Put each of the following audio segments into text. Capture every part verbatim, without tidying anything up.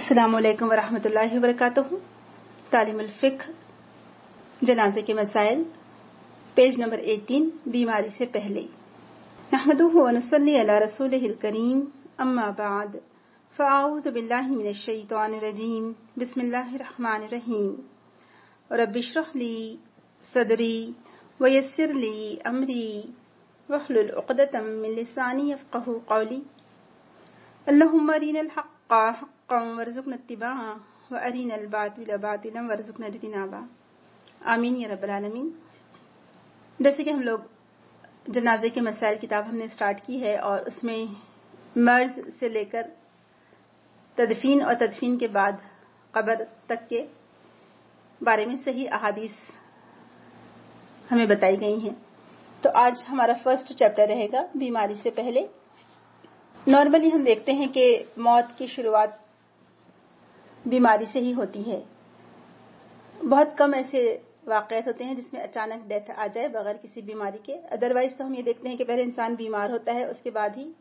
अस्सलामु अलैकुम वरहमतुल्लाहि वबरकातुहू। तालीम अल-फ़िक़्ह जनाज़े के मसाइल, पेज नंबर अठारह, बीमारी से पहले। नहमदुहु व नुसल्ली अला रसूलिहिल करीम, अम्मा बाद, फ़अऊज़ु बिल्लाहि मिनश शैतानिर रजीम, बिस्मिल्लाहिर रहमानिर रहीम। रब्बि इश्रह ली सदरी व यस्सिर ली अमरी वहलुल उक़दतम मिन लिसानी यफ़क़हू क़ौली। अल्लाहुम्मा अरिनल हक़्क़ हक़्क़न वरज़ुक़ना इत्तिबाअह व अरिनल बातिला बातिलन वरज़ुक़ना इज्तिनाबा। आमीन या रब्बल आलमीन। जैसे कि हम लोग जनाजे के मसाइल किताब हमने स्टार्ट की है और उसमें मर्ज से लेकर तदफीन और तदफीन के बाद कब्र तक के बारे में सही अहादीस हमें बताई गई हैं। तो आज हमारा फर्स्ट चैप्टर रहेगा बीमारी से पहले। नॉर्मली हम देखते हैं कि मौत की शुरुआत बीमारी से ही होती है। बहुत कम ऐसे वाक़यात होते हैं जिसमें अचानक डेथ आ जाए बगैर किसी बीमारी के। अदरवाइज तो हम ये देखते हैं कि पहले इंसान बीमार होता है, उसके बाद ही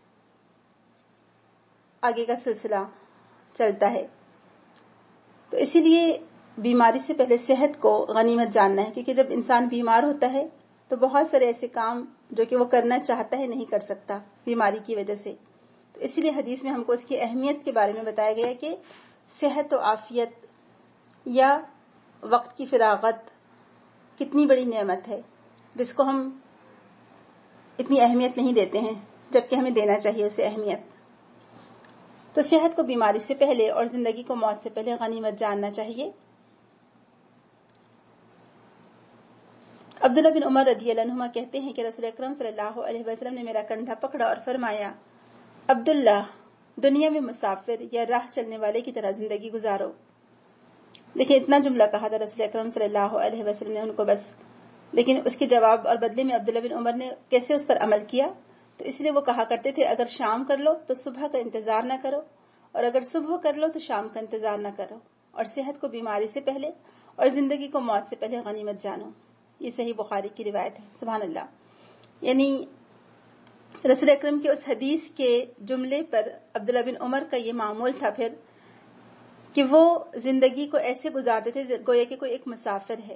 आगे का सिलसिला चलता है। तो इसीलिए बीमारी से पहले सेहत को गनीमत जानना है, क्योंकि जब इंसान बीमार होता है तो बहुत सारे ऐसे काम जो कि वो करना चाहता है नहीं कर सकता बीमारी की वजह से। तो इसीलिए हदीस में हमको इसकी अहमियत के बारे में बताया गया कि सेहत और आफियत या वक्त की फिरागत कितनी बड़ी नेमत है जिसको हम इतनी अहमियत नहीं देते हैं, जबकि हमें देना चाहिए उसे अहमियत। तो सेहत को बीमारी से पहले और जिंदगी को मौत से पहले गनीमत जानना चाहिए। अब्दुल्लाह बिन उमर रदियल्लाहु अन्हुमा कहते हैं कि रसूल अकरम सल्लल्लाहु अलैहि वसल्लम ने मेरा कंधा पकड़ा और फरमाया, अब्दुल्ला, दुनिया में मुसाफिर या राह चलने वाले की तरह जिंदगी गुजारो। देखिए, इतना जुमला कहा था रसूल अकरम सल्लल्लाहु अलैहि वसल्लम ने उनको बस, लेकिन उसके जवाब और बदले में अब्दुल्ला बिन उमर ने कैसे उस पर अमल किया। तो इसलिए वो कहा करते थे, अगर शाम कर लो तो सुबह का इंतजार न करो, और अगर सुबह कर लो तो शाम का इंतजार न करो, और सेहत को बीमारी से पहले और जिंदगी को मौत से पहले गनीमत जानो। ये सही बुखारी की रिवायत है। सुभान अल्लाह। यानी रसूल अकरम के उस हदीस के जुमले पर अब्दुल्ला बिन उमर का ये मामूल था फिर कि वो जिंदगी को ऐसे गुजारते थे गोया कि कोई एक मुसाफिर है,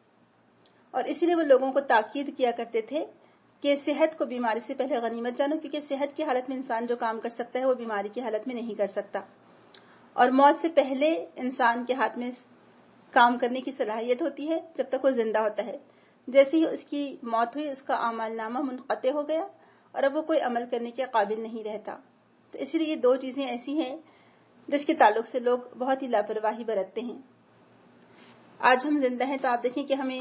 और इसीलिए वो लोगों को ताकीद किया करते थे कि सेहत को बीमारी से पहले गनीमत जानो, क्योंकि सेहत की हालत में इंसान जो काम कर सकता है वो बीमारी की हालत में नहीं कर सकता, और मौत से पहले इंसान के हाथ में काम करने की सलाहियत होती है जब तक वो जिंदा होता है। जैसे ही उसकी मौत हुई उसका अमालनामा मुनक़ते हो गया और अब वो कोई अमल करने के काबिल नहीं रहता। तो इसलिए ये दो चीजें ऐसी हैं जिसके ताल्लुक से लोग बहुत ही लापरवाही बरतते हैं। आज हम जिंदा हैं तो आप देखें कि हमें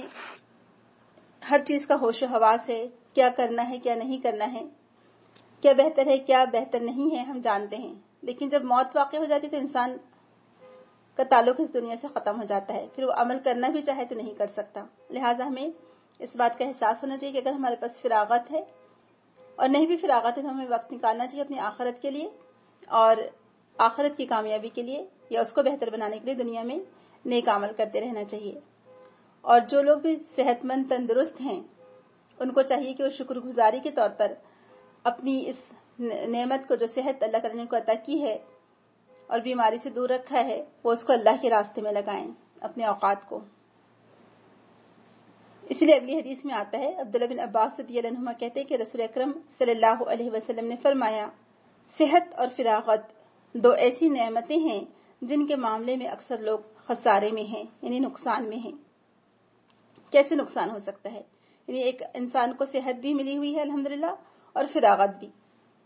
हर चीज का होश हवास है, क्या करना है क्या नहीं करना है, क्या बेहतर है क्या बेहतर नहीं है, हम जानते हैं। लेकिन जब मौत वाक़ई हो जाती तो इंसान का ताल्लुक इस दुनिया से खत्म हो जाता है, फिर वो अमल करना भी चाहे तो नहीं कर सकता। लिहाजा हमें इस बात का एहसास होना चाहिए कि अगर हमारे पास फिरागत है और नहीं भी फिरागत है तो हमें वक्त निकालना चाहिए अपनी आखिरत के लिए और आखिरत की कामयाबी के लिए, या उसको बेहतर बनाने के लिए दुनिया में नेक अमल करते रहना चाहिए। और जो लोग भी सेहतमंद तंदुरुस्त हैं उनको चाहिए कि वो शुक्रगुजारी के तौर पर अपनी इस नेमत को, जो सेहत अल्लाह ताला ने उनको अता की है और बीमारी से दूर रखा है, वो उसको अल्लाह के रास्ते में लगाएं, अपने औकात को। इसलिए अगली हदीस में आता है, अब्दुल्लाह बिन अब्बास रदियल्लाहु अन्हुमा कहते हैं कि रसूल अकरम सल्लल्लाहु अलैहि वसल्लम ने फरमाया, सेहत और फिरागत दो ऐसी नेमतें हैं जिनके मामले में अक्सर लोग खसारे में हैं, यानी नुकसान में हैं। कैसे नुकसान हो सकता है? यानी एक इंसान को सेहत भी मिली हुई है अल्हम्दुलिल्लाह और फिरागत भी,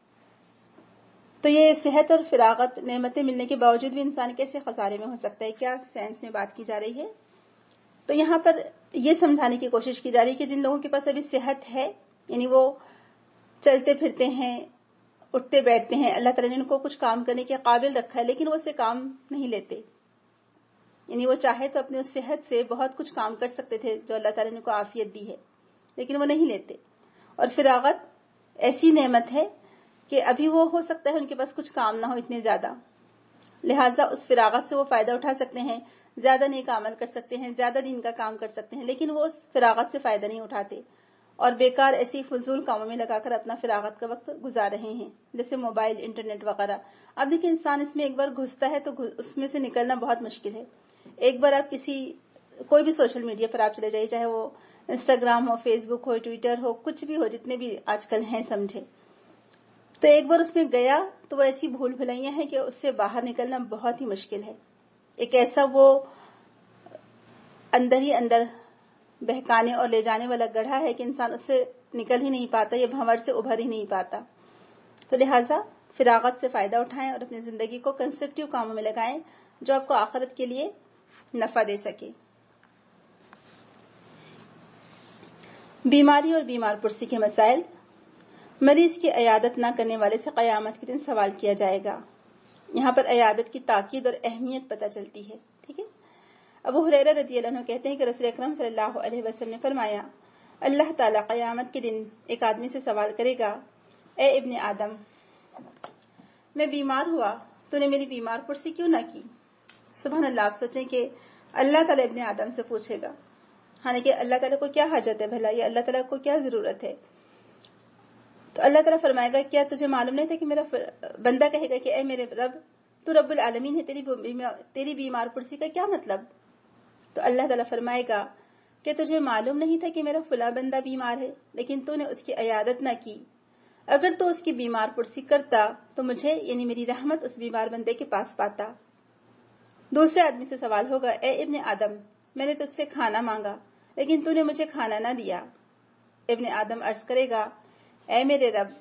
तो ये सेहत और फिरागत नेमतें मिलने के बावजूद भी इंसान कैसे खसारे में हो सकता है? क्या साइंस में बात की जा रही है? तो यहाँ पर ये समझाने की कोशिश की जा रही है कि जिन लोगों के पास अभी सेहत है, यानी वो चलते फिरते हैं, उठते बैठते हैं, अल्लाह ताला ने उनको कुछ काम करने के काबिल रखा है, लेकिन वो उससे काम नहीं लेते। यानी वो चाहे तो अपनी उस सेहत से बहुत कुछ काम कर सकते थे जो अल्लाह ताला ने उनको आफियत दी है, लेकिन वो नहीं लेते। और फिरागत ऐसी नेमत है कि अभी वो हो सकता है उनके पास कुछ काम ना हो इतने ज्यादा, लिहाजा उस फिरागत से वो फायदा उठा सकते हैं, ज्यादा नेक अमल कर सकते हैं, ज्यादा दीन का काम कर सकते हैं, लेकिन वो उस फिरागत से फायदा नहीं उठाते اور بیکار ایسی فضول کاموں میں لگا کر اپنا فراغت کا وقت گزار رہے ہیں، جیسے موبائل، انٹرنیٹ وغیرہ۔ اب دیکھیں انسان اس میں ایک بار گھستا ہے تو اس میں سے نکلنا بہت مشکل ہے۔ ایک بار آپ کسی کوئی بھی سوشل میڈیا پر آپ چلے جائیے، چاہے وہ انسٹاگرام ہو، فیس بک ہو، ٹویٹر ہو، کچھ بھی ہو، جتنے بھی آج کل ہیں سمجھے، تو ایک بار اس میں گیا تو وہ ایسی بھول بھلائیاں ہیں کہ اس سے باہر نکلنا بہت ہی مشکل ہے۔ ایک ایسا وہ اندر ہی اندر بہکانے اور لے جانے والا گڑھا ہے کہ انسان اس سے نکل ہی نہیں پاتا، یہ بھنور سے ابھر ہی نہیں پاتا۔ تو لہٰذا فراغت سے فائدہ اٹھائیں اور اپنی زندگی کو کنسٹرکٹیو کاموں میں لگائیں جو آپ کو آخرت کے لیے نفع دے سکے۔ بیماری اور بیمار پرسی کے مسائل۔ مریض کی عیادت نہ کرنے والے سے قیامت کے دن سوال کیا جائے گا۔ یہاں پر عیادت کی تاکید اور اہمیت پتہ چلتی ہے، ٹھیک ہے۔ ابو ہریرہ رضی اللہ عنہ کہتے ہیں کہ رسول اکرم صلی اللہ علیہ وسلم نے فرمایا، اللہ تعالیٰ قیامت کے دن ایک آدمی سے سوال کرے گا، اے ابن آدم، میں بیمار ہوا، تو نے میری بیمار پرسی کیوں نہ کی؟ سبحان اللہ، آپ سوچیں کہ اللہ تعالیٰ ابن آدم سے پوچھے گا، حالانکہ اللہ تعالیٰ کو کیا حاجت ہے بھلا، یا اللہ تعالیٰ کو کیا ضرورت ہے؟ تو اللہ تعالیٰ فرمائے گا، کیا تجھے معلوم نہیں تھا کہ میرا بندہ کہے گا کہ اے میرے رب، تو رب العالمین ہے، تیری بیمار پرسی کا کیا مطلب؟ تو اللہ تعالیٰ فرمائے گا کہ تجھے معلوم نہیں تھا کہ میرا فلاں بندہ بیمار ہے، لیکن تو نے اس کی عیادت نہ کی۔ اگر تو اس کی بیمار پرسی کرتا تو مجھے یعنی میری رحمت اس بیمار بندے کے پاس پاتا۔ دوسرے آدمی سے سوال ہوگا، اے ابن آدم، میں نے تجھ سے کھانا مانگا لیکن تو نے مجھے کھانا نہ دیا۔ ابن آدم عرض کرے گا، اے میرے رب،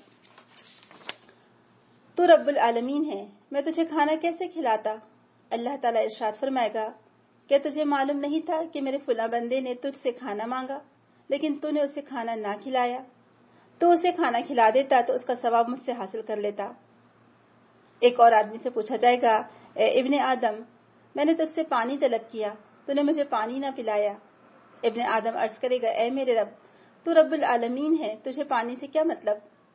تو رب العالمین ہے، میں تجھے کھانا کیسے کھلاتا؟ اللہ تعالیٰ ارشاد فرمائے گا، کیا تجھے معلوم نہیں تھا کہ میرے فلاں بندے نے تجھ سے کھانا مانگا لیکن تو نے اسے کھانا نہ کھلایا؟ تو اسے کھانا کھلا دیتا تو اس کا ثواب مجھ سے حاصل کر لیتا۔ ایک اور آدمی سے پوچھا جائے گا، اے ابن آدم، میں نے تجھ سے پانی طلب کیا، تو نے مجھے پانی نہ پلایا۔ ابن آدم عرض کرے گا، اے میرے رب، تو رب العالمین ہے، تجھے پانی سے کیا مطلب؟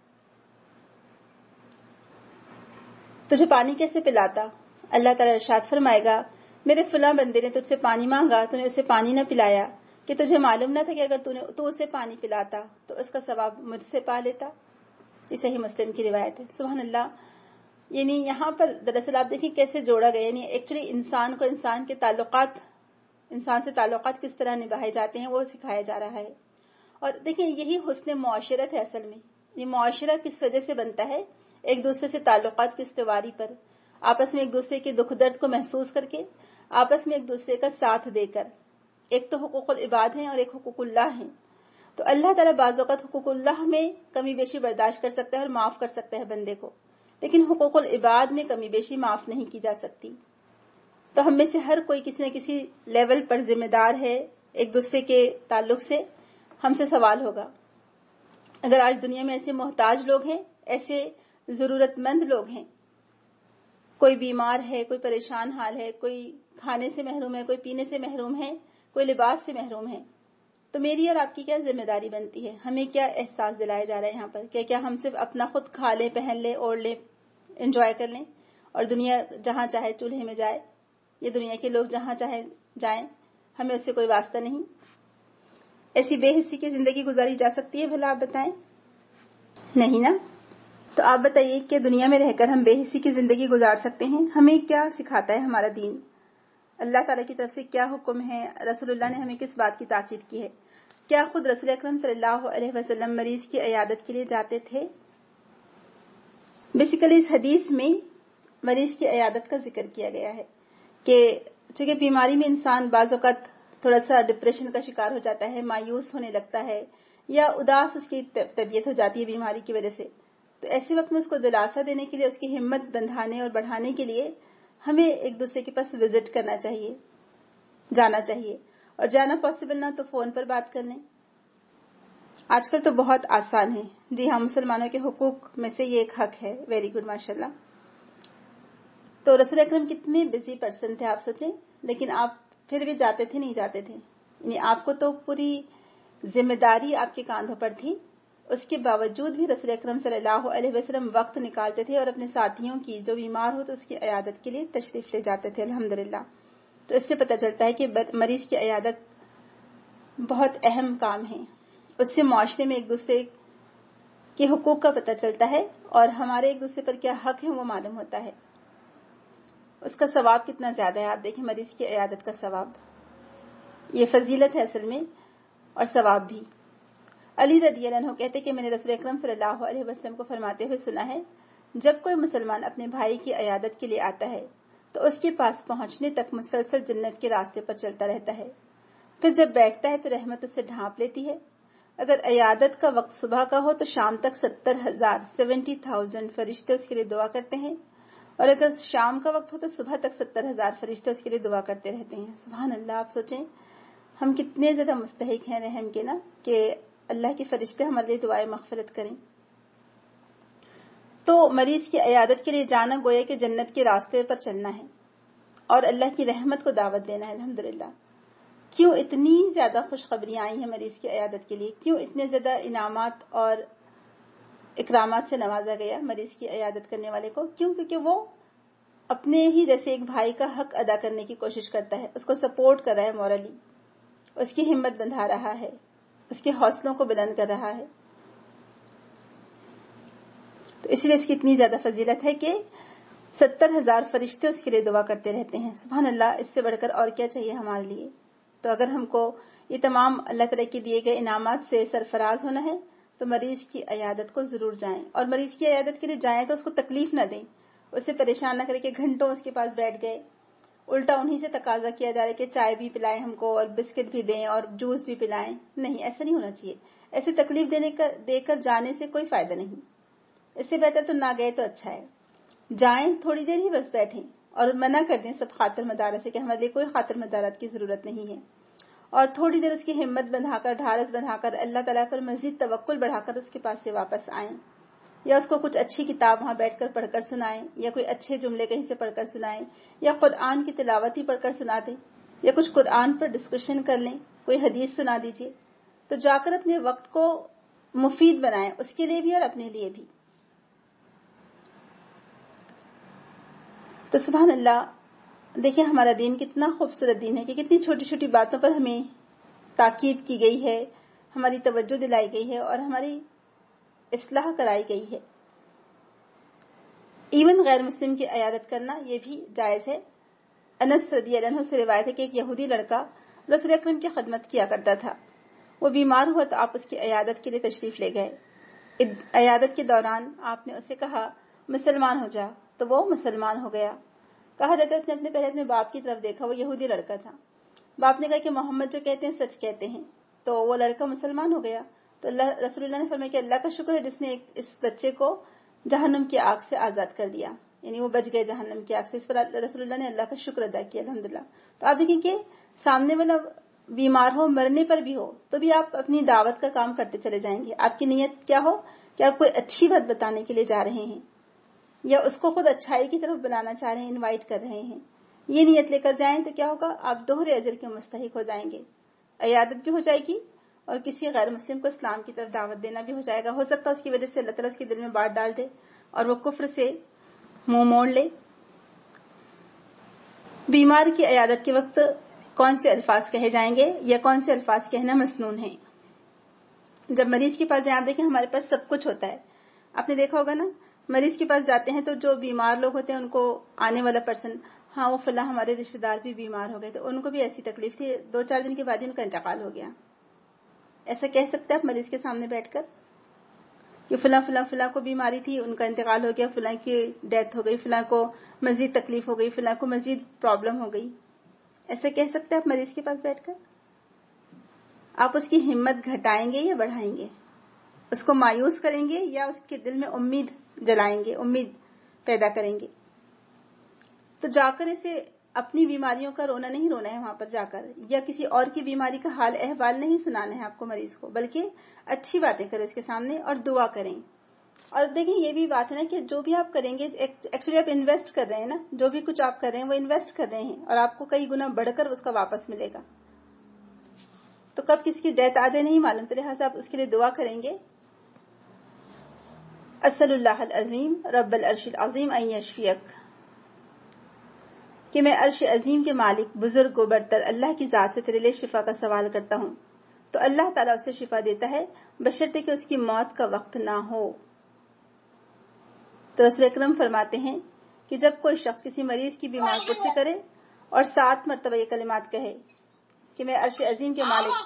تجھے پانی کیسے پلاتا؟ اللہ تعالیٰ ارشاد فرمائے گا، میرے فلاں بندے نے تجھ سے پانی مانگا، تو نے اسے پانی نہ پلایا، کہ تجھے معلوم نہ تھا کہ اگر تو نے تو اسے پانی پلاتا تو اس کا ثواب مجھ سے پا لیتا۔ یہ صحیح مسلم کی روایت ہے۔ سبحان اللہ، یعنی یہاں پر دراصل آپ دیکھیں کیسے جوڑا گیا، یعنی ایکچولی انسان کو انسان کے تعلقات انسان سے تعلقات کس طرح نبھائے جاتے ہیں وہ سکھایا جا رہا ہے۔ اور دیکھیں یہی حسن معاشرت ہے اصل میں۔ یہ معاشرہ کس وجہ سے بنتا ہے؟ ایک دوسرے سے تعلقات کی استواری پر، آپس میں ایک دوسرے کے دکھ درد کو محسوس کر کے، آپس میں ایک دوسرے کا ساتھ دے کر۔ ایک تو حقوق العباد ہیں اور ایک حقوق اللہ ہیں۔ تو اللہ تعالیٰ بعض اوقات حقوق اللہ میں کمی بیشی برداشت کر سکتا ہے اور معاف کر سکتا ہے بندے کو، لیکن حقوق العباد میں کمی بیشی معاف نہیں کی جا سکتی۔ تو ہم میں سے ہر کوئی کسی نہ کسی لیول پر ذمہ دار ہے ایک دوسرے کے تعلق سے۔ ہم سے سوال ہوگا، اگر آج دنیا میں ایسے محتاج لوگ ہیں، ایسے ضرورت مند لوگ ہیں، کوئی بیمار ہے، کوئی پریشان حال ہے، کوئی کھانے سے محروم ہے، کوئی پینے سے محروم ہے، کوئی لباس سے محروم ہے، تو میری اور آپ کی کیا ذمہ داری بنتی ہے؟ ہمیں کیا احساس دلایا جا رہا ہے یہاں پر کہ کیا ہم صرف اپنا خود کھا لیں، پہن لیں، اوڑھ لیں، انجوائے کر لیں اور دنیا جہاں چاہے چولہے میں جائے، یہ دنیا کے لوگ جہاں چاہے جائیں، ہمیں اس سے کوئی واسطہ نہیں؟ ایسی بے حسی کی زندگی گزاری جا سکتی ہے بھلا؟ آپ بتائیں، نہیں نا؟ تو آپ بتائیے کہ دنیا میں رہ کر ہم بے حسی کی زندگی گزار سکتے ہیں؟ ہمیں کیا سکھاتا ہے ہمارا دین؟ اللہ تعالیٰ کی طرف سے کیا حکم ہے؟ رسول اللہ نے ہمیں کس بات کی تاکید کی ہے؟ کیا خود رسول اکرم صلی اللہ علیہ وسلم مریض کی عیادت کے لیے جاتے تھے؟ بیسیکلی اس حدیث میں مریض کی عیادت کا ذکر کیا گیا ہے کہ چونکہ بیماری میں انسان بعض اوقات تھوڑا سا ڈپریشن کا شکار ہو جاتا ہے، مایوس ہونے لگتا ہے، یا اداس اس کی طبیعت ہو جاتی ہے بیماری کی وجہ سے، تو ایسے وقت میں اس کو دلاسا دینے کے لیے، اس کی ہمت بندھانے اور بڑھانے کے لیے ہمیں ایک دوسرے کے پاس وزٹ کرنا چاہیے، جانا چاہیے، اور جانا پاسبل نہ تو فون پر بات کر لیں۔ آج کل تو بہت آسان ہے، جی ہاں، مسلمانوں کے حقوق میں سے یہ ایک حق ہے۔ ویری گڈ، ماشاءاللہ۔ تو رسول اکرم کتنے بزی پرسن تھے آپ سوچیں، لیکن آپ پھر بھی جاتے تھے، نہیں جاتے تھے؟ یعنی آپ کو تو پوری ذمہ داری آپ کے کاندھوں پر تھی، اس کے باوجود بھی رسول اکرم صلی اللہ علیہ وسلم وقت نکالتے تھے اور اپنے ساتھیوں کی جو بیمار ہو تو اس کی عیادت کے لیے تشریف لے جاتے تھے، الحمدللہ۔ تو اس سے پتہ چلتا ہے کہ مریض کی عیادت بہت اہم کام ہے اس سے معاشرے میں ایک دوسرے کے حقوق کا پتہ چلتا ہے اور ہمارے ایک دوسرے پر کیا حق ہے وہ معلوم ہوتا ہے. اس کا ثواب کتنا زیادہ ہے. آپ دیکھیں مریض کی عیادت کا ثواب, یہ فضیلت ہے اصل میں اور ثواب بھی. علی رضی اللہ عنہ کہتے کہ میں نے رسول اکرم صلی اللہ علیہ وسلم کو فرماتے ہوئے سنا ہے, جب کوئی مسلمان اپنے بھائی کی عیادت کے لیے آتا ہے تو اس کے پاس پہنچنے تک مسلسل جنت کے راستے پر چلتا رہتا ہے. پھر جب بیٹھتا ہے تو رحمت اسے ڈھانپ لیتی ہے. اگر عیادت کا وقت صبح کا ہو تو شام تک ستر ہزار سیونٹی تھاؤزینڈ فرشتے اس کے لیے دعا کرتے ہیں, اور اگر شام کا وقت ہو تو صبح تک ستر ہزار فرشتے اس کے لیے دعا کرتے رہتے ہیں. سبحان اللہ. آپ سوچیں ہم کتنے زیادہ مستحق ہیں رحم کے نا, کہ اللہ کے فرشتے ہمارے لیے دعائیں مغفرت کریں. تو مریض کی عیادت کے لیے جانا گویا کہ جنت کے راستے پر چلنا ہے اور اللہ کی رحمت کو دعوت دینا ہے. الحمدللہ. کیوں اتنی زیادہ خوشخبریاں آئی ہیں مریض کی عیادت کے لیے, کیوں اتنے زیادہ انعامات اور اکرامات سے نوازا گیا مریض کی عیادت کرنے والے کو. کیوں؟ کیونکہ وہ اپنے ہی جیسے ایک بھائی کا حق ادا کرنے کی کوشش کرتا ہے, اس کو سپورٹ کر رہا ہے مورلی, اس کی ہمت بندھا رہا ہے, اس کے حوصلوں کو بلند کر رہا ہے. تو اس لیے اس کی اتنی زیادہ فضیلت ہے کہ ستر ہزار فرشتے اس کے لیے دعا کرتے رہتے ہیں. سبحان اللہ. اس سے بڑھ کر اور کیا چاہیے ہمارے لیے. تو اگر ہم کو یہ تمام اللہ تعالیٰ کے دیے گئے انعامات سے سرفراز ہونا ہے تو مریض کی عیادت کو ضرور جائیں, اور مریض کی عیادت کے لیے جائیں تو اس کو تکلیف نہ دیں, اسے پریشان نہ کرے کہ گھنٹوں اس کے پاس بیٹھ گئے. الٹا انہی سے تقاضا کیا جا رہا ہے کہ چائے بھی پلائیں ہم کو اور بسکٹ بھی دیں اور جوس بھی پلائیں. نہیں, ایسا نہیں ہونا چاہیے. ایسے تکلیف دینے کا دے کر جانے سے کوئی فائدہ نہیں. اس سے بہتر تو نہ گئے تو اچھا ہے. جائیں, تھوڑی دیر ہی بس بیٹھیں اور منع کر دیں سب خاطر مدارت سے کہ ہمارے لیے کوئی خاطر مدارت کی ضرورت نہیں ہے, اور تھوڑی دیر اس کی ہمت بندھا کر, ڈھارس بندھا کر, اللہ تعالیٰ پر مزید توکل بڑھا کر اس کے پاس سے واپس آئیں, یا اس کو کچھ اچھی کتاب وہاں بیٹھ کر پڑھ کر سنائیں, یا کوئی اچھے جملے کہیں سے پڑھ کر سنائیں, یا قرآن کی تلاوت ہی پڑھ کر سنا دیں, یا کچھ قرآن پر ڈسکشن کر لیں, کوئی حدیث سنا دیجیے. تو جا کر اپنے وقت کو مفید بنائیں, اس کے لیے بھی اور اپنے لیے بھی. تو سبحان اللہ. دیکھیں ہمارا دین کتنا خوبصورت دین ہے کہ کتنی چھوٹی چھوٹی باتوں پر ہمیں تاکید کی گئی ہے, ہماری توجہ دلائی گئی ہے اور ہماری اصلاح کرائی گئی ہے. ایون غیر مسلم کی عیادت کرنا یہ بھی جائز ہے. انس رضی اللہ عنہ سے روایت ہے کہ ایک یہودی لڑکا رسول اکرم کی خدمت کیا کرتا تھا. وہ بیمار ہوا تو آپ اس کی عیادت کے لیے تشریف لے گئے. عیادت کے دوران آپ نے اسے کہا مسلمان ہو جا, تو وہ مسلمان ہو گیا. کہا جاتا ہے اس نے اپنے پہلے اپنے باپ کی طرف دیکھا, وہ یہودی لڑکا تھا. باپ نے کہا کہ محمد جو کہتے ہیں سچ کہتے ہیں, تو وہ لڑکا مسلمان ہو گیا. تو اللہ رسول اللہ نے فرمایا کہ اللہ کا شکر ہے جس نے اس بچے کو جہنم کی آگ سے آزاد کر دیا, یعنی وہ بچ گئے جہنم کی آگ سے. اس پر رسول اللہ نے اللہ کا شکر ادا کیا, الحمدللہ. تو آپ دیکھیں کہ سامنے والا بیمار ہو, مرنے پر بھی ہو, تو بھی آپ اپنی دعوت کا کام کرتے چلے جائیں گے. آپ کی نیت کیا ہو کہ آپ کوئی اچھی بات بتانے کے لیے جا رہے ہیں, یا اس کو خود اچھائی کی طرف بلانا چاہ رہے ہیں, انوائٹ کر رہے ہیں. یہ نیت لے کر جائیں تو کیا ہوگا, آپ دوہرے اجر کے مستحق ہو جائیں گے. عیادت بھی ہو جائے گی اور کسی غیر مسلم کو اسلام کی طرف دعوت دینا بھی ہو جائے گا. ہو سکتا ہے اس کی وجہ سے اللہ تعالیٰ اس کے دل میں بات ڈال دے اور وہ کفر سے منہ موڑ لے. بیمار کی عیادت کے وقت کون سے الفاظ کہے جائیں گے یا کون سے الفاظ کہنا مسنون ہے. جب مریض کے پاس جائیں, آپ دیکھیں ہمارے پاس سب کچھ ہوتا ہے. آپ نے دیکھا ہوگا نا, مریض کے پاس جاتے ہیں تو جو بیمار لوگ ہوتے ہیں ان کو آنے والا پرسن, ہاں وہ فلاں ہمارے رشتے دار بھی بیمار ہو گئے, تو ان کو بھی ایسی تکلیف تھی, دو چار دن کے بعد ہی ان کا انتقال ہو گیا. ایسا کہہ سکتے ہیں آپ مریض کے سامنے بیٹھ کر کہ فلاں فلاں فلاں کو بیماری تھی, ان کا انتقال ہو گیا, فلاں کی ڈیتھ ہو گئی, فلاں کو مزید تکلیف ہو گئی, فلاں کو مزید پرابلم ہو گئی. ایسا کہہ سکتے ہیں آپ مریض کے پاس بیٹھ کر؟ آپ اس کی ہمت گھٹائیں گے یا بڑھائیں گے؟ اس کو مایوس کریں گے یا اس کے دل میں امید جلائیں گے, امید پیدا کریں گے؟ تو جا کر اسے اپنی بیماریوں کا رونا نہیں رونا ہے وہاں پر جا کر, یا کسی اور کی بیماری کا حال احوال نہیں سنانا ہے آپ کو مریض کو, بلکہ اچھی باتیں کریں اس کے سامنے اور دعا کریں. اور دیکھیں یہ بھی بات ہے نا کہ جو بھی آپ کریں گے ایکچولی آپ انویسٹ کر رہے ہیں نا, جو بھی کچھ آپ کر رہے ہیں وہ انویسٹ کر رہے ہیں اور آپ کو کئی گنا بڑھ کر اس کا واپس ملے گا. تو کب کس کی ڈیتھ آ جائے نہیں معلوم, تو لہٰذا آپ اس کے لیے دعا کریں گے. اسأل اللہ العظیم رب العرش العظیم ان یشفیک, کہ میں عرش عظیم کے مالک بزرگ و برتر اللہ کی ذات سے تیرے لیے شفا کا سوال کرتا ہوں, تو اللہ تعالیٰ اسے شفا دیتا ہے بشرطے کہ اس کی موت کا وقت نہ ہو۔ تو رسول اکرم فرماتے ہیں کہ جب کوئی شخص کسی مریض کی بیمار پرسی کرے اور سات مرتبہ یہ کلمات کہے کہ میں عرش عظیم کے مالک،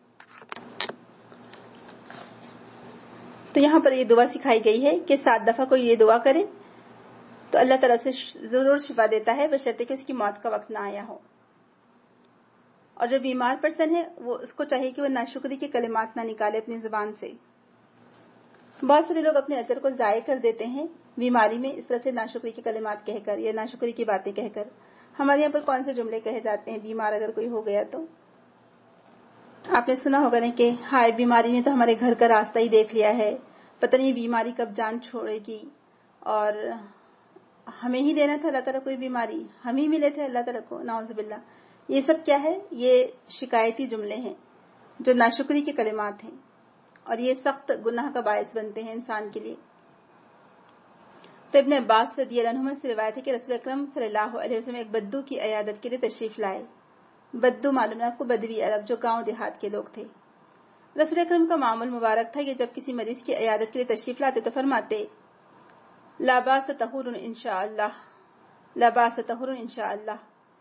تو یہاں پر یہ دعا سکھائی گئی ہے کہ سات دفعہ کوئی یہ دعا کرے تو اللہ تعالیٰ سے ضرور شفا دیتا ہے بشرطے کہ اس کی موت کا وقت نہ آیا ہو۔ اور جو بیمار پرسن ہے وہ اس کو چاہیے کہ وہ ناشکری کے کلمات نہ نکالے اپنی زبان سے۔ بہت سارے لوگ اپنے اجر کو ضائع کر دیتے ہیں بیماری میں اس طرح سے ناشکری کے کلمات کہہ کر یا ناشکری کی باتیں کہہ کر۔ ہمارے یہاں پر کون سے جملے کہے جاتے ہیں بیمار اگر کوئی ہو گیا تو؟ آپ نے سنا ہوگا نا کہ ہائے بیماری نے تو ہمارے گھر کا راستہ ہی دیکھ لیا ہے، پتہ نہیں بیماری کب جان چھوڑے گی، اور ہمیں ہی دینا تھا اللہ تعالیٰ کوئی بیماری، ہم ہی ملے تھے اللہ تعالیٰ کو، نعوذ باللہ۔ یہ سب کیا ہے؟ یہ شکایتی جملے ہیں جو ناشکری کے کلمات ہیں، اور یہ سخت گناہ کا باعث بنتے ہیں انسان کے لیے۔ تو ابن عباس رضی اللہ عنہما سے روایت ہے کہ رسول اکرم صلی اللہ علیہ وسلم ایک بدو کی عیادت کے لیے تشریف لائے۔ بدو معلوم ہے آپ کو، بدوی عرب جو گاؤں دیہات کے لوگ تھے۔ رسول اکرم کا معمول مبارک تھا کہ جب کسی مریض کی عیادت کے لیے تشریف لاتے تو فرماتے لا باس طہور انشاءاللہ، لا باس طہور انشاءاللہ،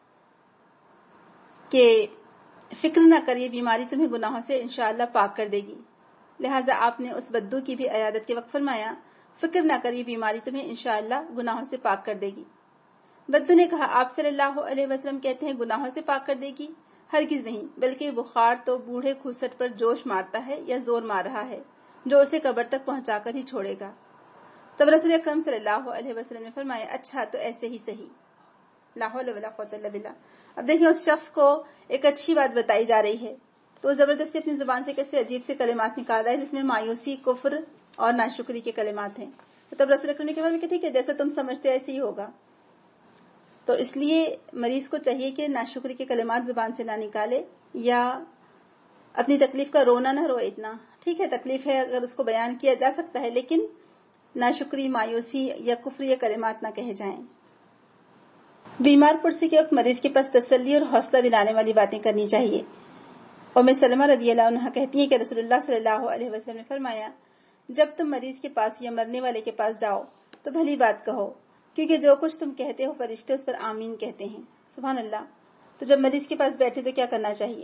کہ فکر نہ کریے بیماری تمہیں گناہوں سے انشاءاللہ پاک کر دے گی۔ لہٰذا آپ نے اس بدو کی بھی عیادت کے وقت فرمایا فکر نہ کریے بیماری تمہیں انشاءاللہ گناہوں سے پاک کر دے گی۔ بدو نے کہا آپ صلی اللہ علیہ وسلم کہتے ہیں گناہوں سے پاک کر دے گی؟ ہرگز نہیں، بلکہ بخار تو بوڑھے کھوسٹ پر جوش مارتا ہے یا زور مار رہا ہے جو اسے قبر تک پہنچا کر ہی چھوڑے گا۔ تب رسول اکرم صلی اللہ علیہ وسلم نے فرمایا اچھا تو ایسے ہی صحیح، لا حول ولا قوت الا باللہ۔ اب دیکھیں اس شخص کو ایک اچھی بات بتائی جا رہی ہے تو زبردستی اپنی زبان سے کیسے عجیب سے کلمات نکال رہا ہے جس میں مایوسی، کفر اور ناشکری کے کلمات ہیں۔ تب رسول اکرم نے کہا کہ ٹھیک ہے جیسا تم سمجھتے ایسے ہی ہوگا۔ تو اس لیے مریض کو چاہیے کہ ناشکری کے کلمات زبان سے نہ نکالے یا اپنی تکلیف کا رونا نہ روئے اتنا۔ ٹھیک ہے تکلیف ہے اگر اس کو بیان کیا جا سکتا ہے، لیکن ناشکری، مایوسی یا کفری کلمات نہ کہے جائیں۔ بیمار پرسی کے وقت مریض کے پاس تسلی اور حوصلہ دلانے والی باتیں کرنی چاہیے۔ ام سلمہ رضی اللہ عنہا کہتی ہیں کہ رسول اللہ صلی اللہ علیہ وسلم نے فرمایا جب تم مریض کے پاس یا مرنے والے کے پاس جاؤ تو بھلی بات کہو، کیونکہ جو کچھ تم کہتے ہو فرشتے اس پر آمین کہتے ہیں۔ سبحان اللہ۔ تو جب مریض کے پاس بیٹھے تو کیا کرنا چاہیے؟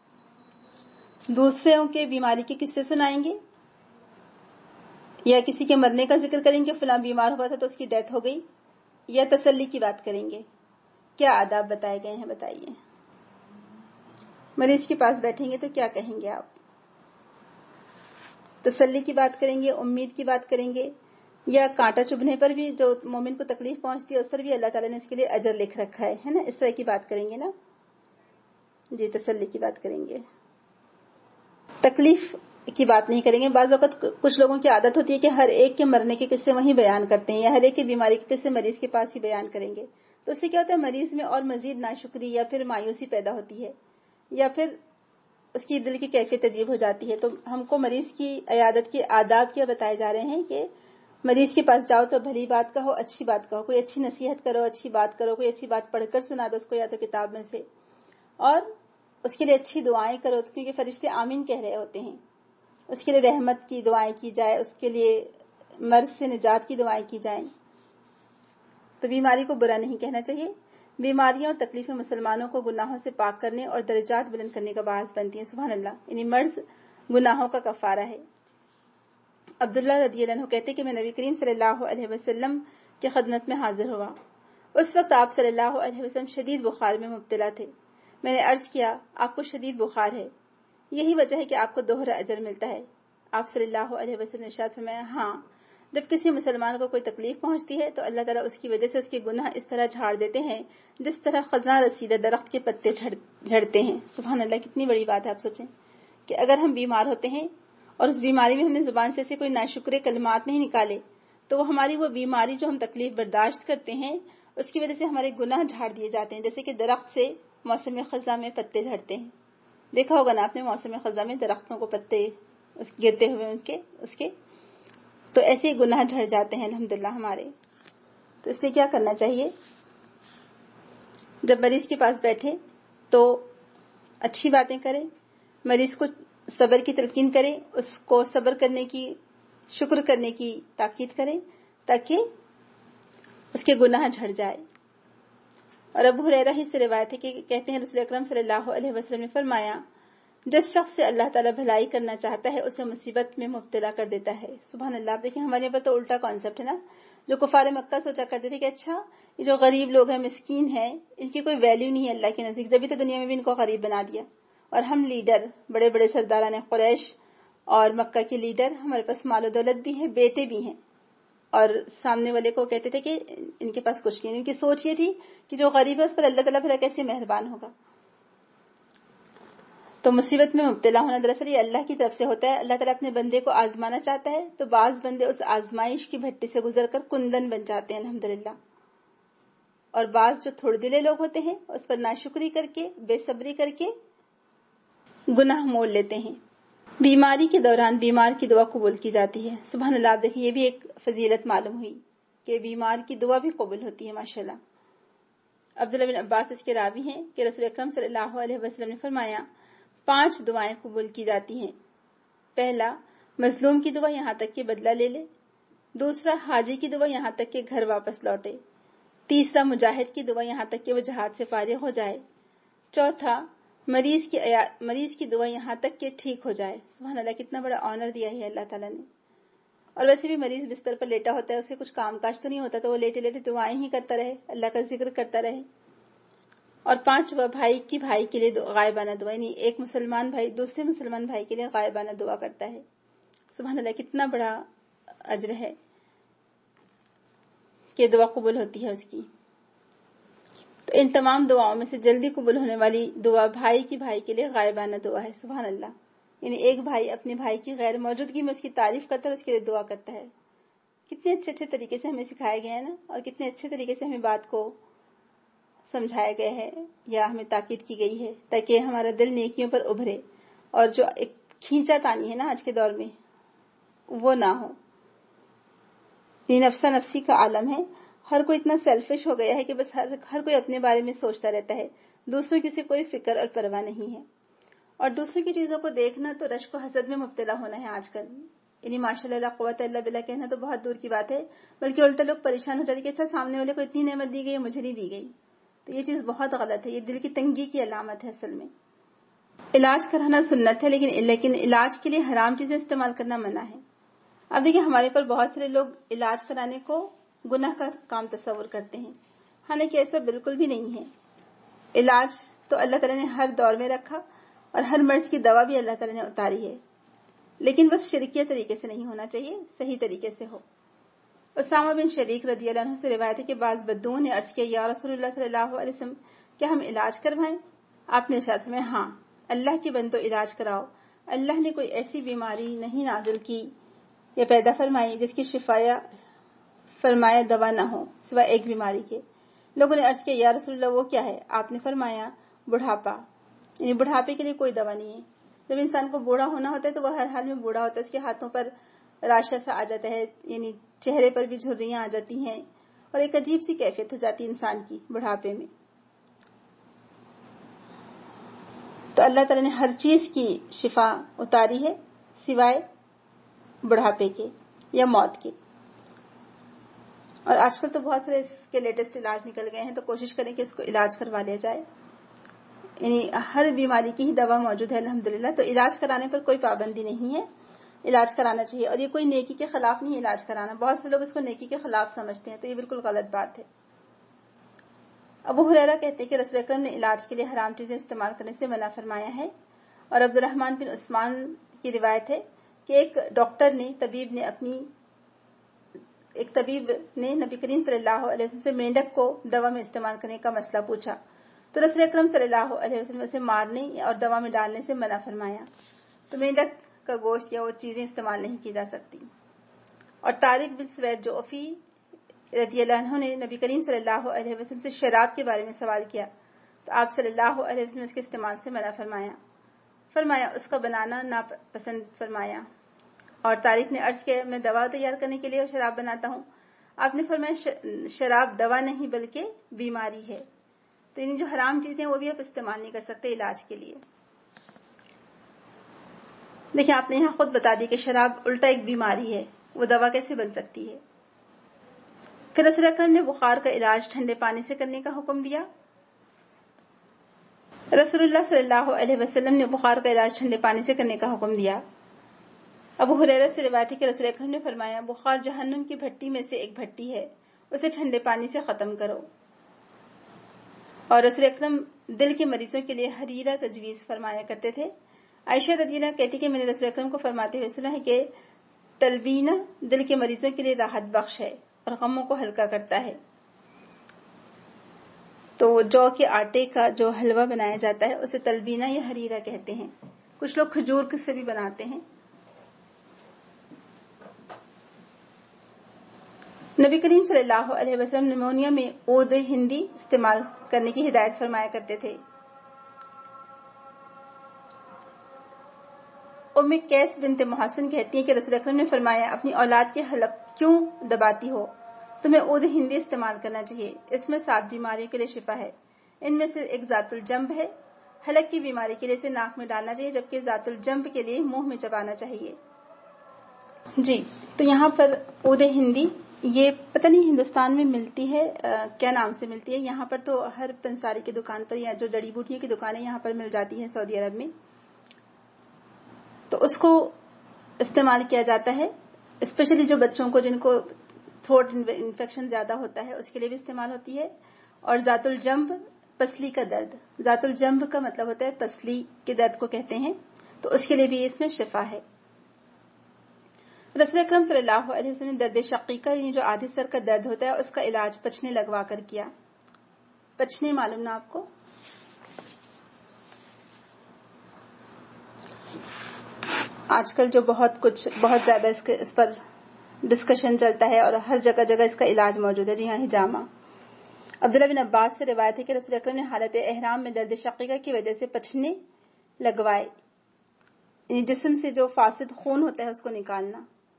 دوسروں کے بیماری کے قصے سنائیں گے یا کسی کے مرنے کا ذکر کریں گے، فلاں بیمار ہوا تھا تو اس کی ڈیتھ ہو گئی، یا تسلی کی بات کریں گے؟ کیا آداب بتائے گئے ہیں بتائیے؟ مریض کے پاس بیٹھیں گے تو کیا کہیں گے آپ؟ تسلی کی بات کریں گے، امید کی بات کریں گے، یا کانٹا چبھنے پر بھی جو مومن کو تکلیف پہنچتی ہے اس پر بھی اللہ تعالیٰ نے اس کے لیے اجر لکھ رکھا ہے ہے نا، اس طرح کی بات کریں گے نا؟ جی تسلی کی بات کریں گے، تکلیف کی بات نہیں کریں گے۔ بعض اوقات کچھ لوگوں کی عادت ہوتی ہے کہ ہر ایک کے مرنے کے قصے وہیں بیان کرتے ہیں یا ہر ایک کی بیماری کے قصے مریض کے پاس ہی بیان کریں گے، تو اس سے کیا ہوتا ہے مریض میں اور مزید ناشکری یا پھر مایوسی پیدا ہوتی ہے یا پھر اس کی دل کی کیفیت عجیب ہو جاتی ہے۔ تو ہم کو مریض کی عیادت کے آداب کیا بتائے جا رہے ہیں کہ مریض کے پاس جاؤ تو بھلی بات کہو، اچھی بات کہو، کوئی اچھی نصیحت کرو، اچھی بات کرو، کوئی اچھی بات پڑھ کر سنا دو اس کو یا تو کتاب میں سے، اور اس کے لیے اچھی دعائیں کرو کیونکہ فرشتے آمین کہہ رہے ہوتے ہیں۔ اس کے لیے رحمت کی دعائیں کی جائے، اس کے لیے مرض سے نجات کی دعائیں کی جائیں۔ تو بیماری کو برا نہیں کہنا چاہیے۔ بیماریاں اور تکلیفیں مسلمانوں کو گناہوں سے پاک کرنے اور درجات بلند کرنے کا باعث بنتی ہیں۔ سبحان اللہ۔ یعنی مرض گناہوں کا کفارہ ہے۔ عبداللہ رضی اللہ عنہ کہتے کہ میں نبی کریم صلی اللہ علیہ وسلم کی خدمت میں حاضر ہوا۔ اس وقت آپ صلی اللہ علیہ وسلم شدید بخار میں مبتلا تھے۔ میں نے عرض کیا آپ کو شدید بخار ہے، یہی وجہ ہے کہ آپ کو دوہرا اجر ملتا ہے؟ آپ صلی اللہ علیہ وسلم نے ارشاد فرمایا ہاں، جب کسی مسلمان کو کوئی تکلیف پہنچتی ہے تو اللہ تعالیٰ اس کی وجہ سے اس کے گناہ اس طرح جھاڑ دیتے ہیں جس طرح خزاں رسیدہ درخت کے پتے جھڑتے ہیں۔ سبحان اللہ، کتنی بڑی بات ہے۔ آپ سوچیں کہ اگر ہم بیمار ہوتے ہیں اور اس بیماری میں ہم نے زبان سے ایسے کوئی ناشکرے کلمات نہیں نکالے تو وہ ہماری وہ بیماری جو ہم تکلیف برداشت کرتے ہیں اس کی وجہ سے ہمارے گناہ جھاڑ دیے جاتے ہیں، جیسے کہ درخت سے موسم خزاں میں پتے جھڑتے ہیں۔ دیکھا ہوگا نا آپ نے موسم خزاں میں درختوں کو پتے اس گرتے ہوئے ان کے اس کے تو ایسے ہی گناہ جھڑ جاتے ہیں الحمدللہ ہمارے۔ تو اس لیے کیا کرنا چاہیے؟ جب مریض کے پاس بیٹھے تو اچھی باتیں کریں، مریض کو صبر کی تلقین کریں، اس کو صبر کرنے کی، شکر کرنے کی تاکید کریں تاکہ اس کے گناہ جھڑ جائے۔ اور ابو ہریرہ ہی سے روایت ہے کہ کہتے ہیں رسول اکرم صلی اللہ علیہ وسلم نے فرمایا، جس شخص سے اللہ تعالیٰ بھلائی کرنا چاہتا ہے اسے مصیبت میں مبتلا کر دیتا ہے۔ سبحان اللہ۔ آپ دیکھیں ہمارے یہاں پر تو الٹا کانسیپٹ ہے نا، جو کفار مکہ سوچا کرتے تھے کہ اچھا یہ جو غریب لوگ ہیں، مسکین ہیں، ان کی کوئی ویلیو نہیں ہے اللہ کے نزدیک، جبھی تو دنیا میں بھی ان کو غریب بنا دیا، اور ہم لیڈر، بڑے بڑے سرداران قریش اور مکہ کے لیڈر، ہمارے پاس مال و دولت بھی ہے، بیٹے بھی ہیں، اور سامنے والے کو کہتے تھے کہ ان کے پاس کچھ نہیں۔ ان کی سوچ یہ تھی کہ جو غریب ہے اس پر اللہ تعالیٰ پھر کیسے مہربان ہوگا۔ تو مصیبت میں مبتلا ہونا دراصل یہ اللہ کی طرف سے ہوتا ہے۔ اللہ تعالیٰ اپنے بندے کو آزمانا چاہتا ہے تو بعض بندے اس آزمائش کی بھٹی سے گزر کر کندن بن جاتے ہیں الحمدللہ، اور بعض جو تھوڑے دلے لوگ ہوتے ہیں اس پر ناشکری کر کے، بے صبری کر کے گناہ مول لیتے ہیں۔ بیماری کے دوران بیمار کی دعا قبول کی جاتی ہے۔ سبحان اللہ۔ آپ دیکھیں یہ بھی ایک فضیلت معلوم ہوئی کہ بیمار کی دعا بھی قبول ہوتی ہے ماشاءاللہ۔ عبداللہ بن عباس اس کے راوی ہیں کہ رسول اکرم صلی اللہ علیہ وسلم نے فرمایا، پانچ دعائیں قبول کی جاتی ہیں۔ پہلا، مظلوم کی دعا یہاں تک کہ بدلہ لے لے۔ دوسرا، حاجی کی دعا یہاں تک کہ گھر واپس لوٹے۔ تیسرا، مجاہد کی دعا یہاں تک کہ وہ جہاد سے فارغ ہو جائے۔ چوتھا، مریض کی مریض کی دعا یہاں تک کہ ٹھیک ہو جائے۔ سبحان اللہ، کتنا بڑا آنر دیا ہے اللہ تعالیٰ نے۔ اور ویسے بھی مریض بستر پر لیٹا ہوتا ہے، اسے کچھ کام کاج تو نہیں ہوتا، تو وہ لیٹے لیٹے دعائیں ہی کرتا رہے، اللہ کا ذکر کرتا رہے۔ اور پانچواں، بھائی کی بھائی کے لیے غائبانہ دعا، یعنی ایک مسلمان بھائی دوسرے مسلمان بھائی کے لیے غائبانہ دعا کرتا ہے۔ سبحان اللہ، کتنا بڑا اجر ہے کہ دعا قبول ہوتی ہے اس کی۔ تو ان تمام دعاؤں میں سے جلدی قبول ہونے والی دعا بھائی کی بھائی کے لیے غائبانہ دعا ہے۔ سبحان اللہ، یعنی ایک بھائی اپنے بھائی کی غیر موجودگی میں اس کی تعریف کرتا ہے اور اس کے لیے دعا کرتا ہے۔ کتنے اچھے اچھے طریقے سے ہمیں سکھایا گیا ہے نا، اور کتنے اچھے طریقے سے ہمیں بات کو سمجھایا گیا ہے یا ہمیں تاکید کی گئی ہے تاکہ ہمارا دل نیکیوں پر ابھرے، اور جو ایک کھینچا تانی ہے نا آج کے دور میں وہ نہ ہو۔ یہ نفسا نفسی کا عالم ہے، ہر کوئی اتنا سیلفش ہو گیا ہے کہ بس ہر ہر کوئی اپنے بارے میں سوچتا رہتا ہے، دوسروں کی سے کوئی فکر اور پرواہ نہیں ہے۔ اور دوسروں کی چیزوں کو دیکھنا تو رشک و حسد میں مبتلا ہونا ہے آج کل، یعنی ماشاء اللہ لا قوت الا باللہ کہنا تو بہت دور کی بات ہے، بلکہ الٹا لوگ پریشان ہو جاتے کہ اچھا سامنے والے کو اتنی نعمت دی گئی مجھے نہیں دی گئی۔ تو یہ چیز بہت غلط ہے، یہ دل کی تنگی کی علامت ہے اصل میں۔ علاج کرانا سنت ہے، لیکن لیکن علاج کے لیے حرام چیزیں استعمال کرنا منع ہے۔ اب دیکھیں ہمارے پر بہت سارے لوگ علاج کرانے کو گناہ کا کام تصور کرتے ہیں، حالانکہ ایسا بالکل بھی نہیں ہے۔ علاج تو اللہ تعالیٰ نے ہر دور میں رکھا، اور ہر مرض کی دوا بھی اللہ تعالیٰ نے اتاری ہے، لیکن بس شرکیہ طریقے سے نہیں ہونا چاہیے، صحیح طریقے سے ہو۔ اسامہ بن شریک رضی اللہ عنہ سے روایت ہے کہ بعض بدوؤں نے عرض کیا، یا رسول اللہ صلی اللہ علیہ وسلم، کیا ہم علاج کروائیں؟ آپ نے ارشاد فرمایا، ہاں، اللہ کے بندو علاج کراؤ، اللہ نے کوئی ایسی بیماری نہیں نازل کی یا پیدا فرمائی جس کی شفایا فرمایا دوا نہ ہو سوائے ایک بیماری کے۔ لوگوں نے عرض کیا، یا رسول اللہ وہ کیا ہے؟ آپ نے فرمایا، بڑھاپا، یعنی بڑھاپے کے لیے کوئی دوا نہیں ہے۔ جب انسان کو بوڑھا ہونا ہوتا ہے تو وہ ہر حال میں بوڑھا ہوتا ہے، اس کے ہاتھوں پر راشا سا آ جاتا ہے، یعنی چہرے پر بھی جھریاں آ جاتی ہیں، اور ایک عجیب سی کیفیت ہو جاتی ہے انسان کی بڑھاپے میں۔ تو اللہ تعالیٰ نے ہر چیز کی شفا اتاری ہے سوائے بڑھاپے کے یا موت کے۔ اور آج کل تو بہت سارے اس کے لیٹسٹ علاج نکل گئے ہیں، تو کوشش کریں کہ اس کو علاج کروا لیا جائے، یعنی ہر بیماری کی ہی دوا موجود ہے الحمدللہ۔ تو علاج کرانے پر کوئی پابندی نہیں ہے، علاج کرانا چاہیے، اور یہ کوئی نیکی کے خلاف نہیں علاج کرانا، بہت سے لوگ اس کو نیکی کے خلاف سمجھتے ہیں، تو یہ بالکل غلط بات ہے۔ ابو ہریرہ کہتے ہیں کہ رسول اکرم نے علاج کے لیے حرام چیزیں استعمال کرنے سے منع فرمایا ہے، اور عبد الرحمن بن عثمان کی روایت ہے کہ ایک ڈاکٹر نے طبیب نے اپنی ایک طبیب نے نبی کریم صلی اللہ علیہ وسلم سے مینڈک کو دوا میں استعمال کرنے کا مسئلہ پوچھا، تو رسول اکرم صلی اللہ علیہ وسلم اسے مارنے اور دوا میں ڈالنے سے منع فرمایا۔ تو مینڈک کا گوشت یا وہ چیزیں استعمال نہیں کی جا سکتی۔ اور طارق بن سوید جو افی رضی اللہ عنہ نے نبی کریم صلی اللہ علیہ وسلم سے شراب کے بارے میں سوال کیا، تو آپ صلی اللہ علیہ وسلم اس کے استعمال سے منع فرمایا فرمایا اس کا بنانا ناپسند فرمایا۔ اور طارق نے عرض کیا، میں دوا تیار کرنے کے لیے شراب بناتا ہوں، آپ نے فرمایا شراب دوا نہیں بلکہ بیماری ہے، تو ان جو حرام چیزیں وہ بھی آپ استعمال نہیں کر سکتے علاج کے لیے۔ دیکھیں آپ نے یہاں خود بتا دی کہ شراب الٹا ایک بیماری ہے، وہ دوا کیسے بن سکتی ہے؟ پھر رسول اکرم نے بخار کا علاج ٹھنڈے پانی سے کرنے کا حکم دیا۔ رسول اللہ صلی اللہ علیہ وسلم نے بخار کا علاج ٹھنڈے پانی سے کرنے کا حکم دیا۔ ابو ہریرہ سے روایت ہے کہ رسول اکرم نے فرمایا، بخار جہنم کی بھٹی میں سے ایک بھٹی ہے، اسے ٹھنڈے پانی سے ختم کرو۔ اور رسول اکرم دل کے مریضوں کے لیے حریرہ تجویز فرمایا کرتے تھے۔ عائشہ رضی اللہ کہتی کہ میں نے رسول اکرم کو فرماتے ہوئے سنا ہے کہ تلبینہ دل کے مریضوں کے لیے راحت بخش ہے اور غموں کو ہلکا کرتا ہے۔ تو جو کے آٹے کا جو حلوہ بنایا جاتا ہے اسے تلبینہ یا حریرہ کہتے ہیں۔ کچھ لوگ کھجور سے بھی بناتے ہیں۔ نبی کریم صلی اللہ علیہ وسلم نمونیا میں عود ہندی استعمال کرنے کی ہدایت فرمایا کرتے تھے۔ ام قیس بنت محسن کہتی ہیں کہ رسول اکرم نے فرمایا، اپنی اولاد کے حلق کیوں دباتی ہو؟ تمہیں عود ہندی استعمال کرنا چاہیے، اس میں سات بیماریوں کے لیے شفا ہے۔ ان میں سے ایک ذات الجنب ہے، حلق کی بیماری کے لیے اسے ناک میں ڈالنا چاہیے، جبکہ ذات الجنب کے لیے منہ میں چبانا چاہیے۔ جی تو یہاں پر عود ہندی یہ پتہ نہیں ہندوستان میں ملتی ہے آ, کیا نام سے ملتی ہے؟ یہاں پر تو ہر پنساری کی دکان پر یا جو جڑی بوٹیوں کی دکانیں یہاں پر مل جاتی ہیں سعودی عرب میں، تو اس کو استعمال کیا جاتا ہے، اسپیشلی جو بچوں کو جن کو تھروٹ انفیکشن زیادہ ہوتا ہے اس کے لیے بھی استعمال ہوتی ہے۔ اور ذات الجنب پسلی کا درد، ذات الجنب کا مطلب ہوتا ہے پسلی کے درد کو کہتے ہیں، تو اس کے لیے بھی اس میں شفا ہے۔ رسول اکرم صلی اللہ علیہ وسلم نے درد شقیقہ یعنی جو آدھے سر کا درد ہوتا ہے اس کا علاج پچنے لگوا کر کیا۔ پچنے معلوم نا آپ کو؟ آج کل جو بہت کچھ بہت زیادہ اس کے اس پر ڈسکشن چلتا ہے اور ہر جگہ جگہ اس کا علاج موجود ہے۔ جی ہاں، حجامہ۔ عبداللہ بن عباس سے روایت ہے کہ رسول اکرم نے حالت احرام میں درد شقیقہ کی وجہ سے پچنے لگوائے، یعنی جسم سے جو فاسد خون ہوتا ہے اس کو نکالنا۔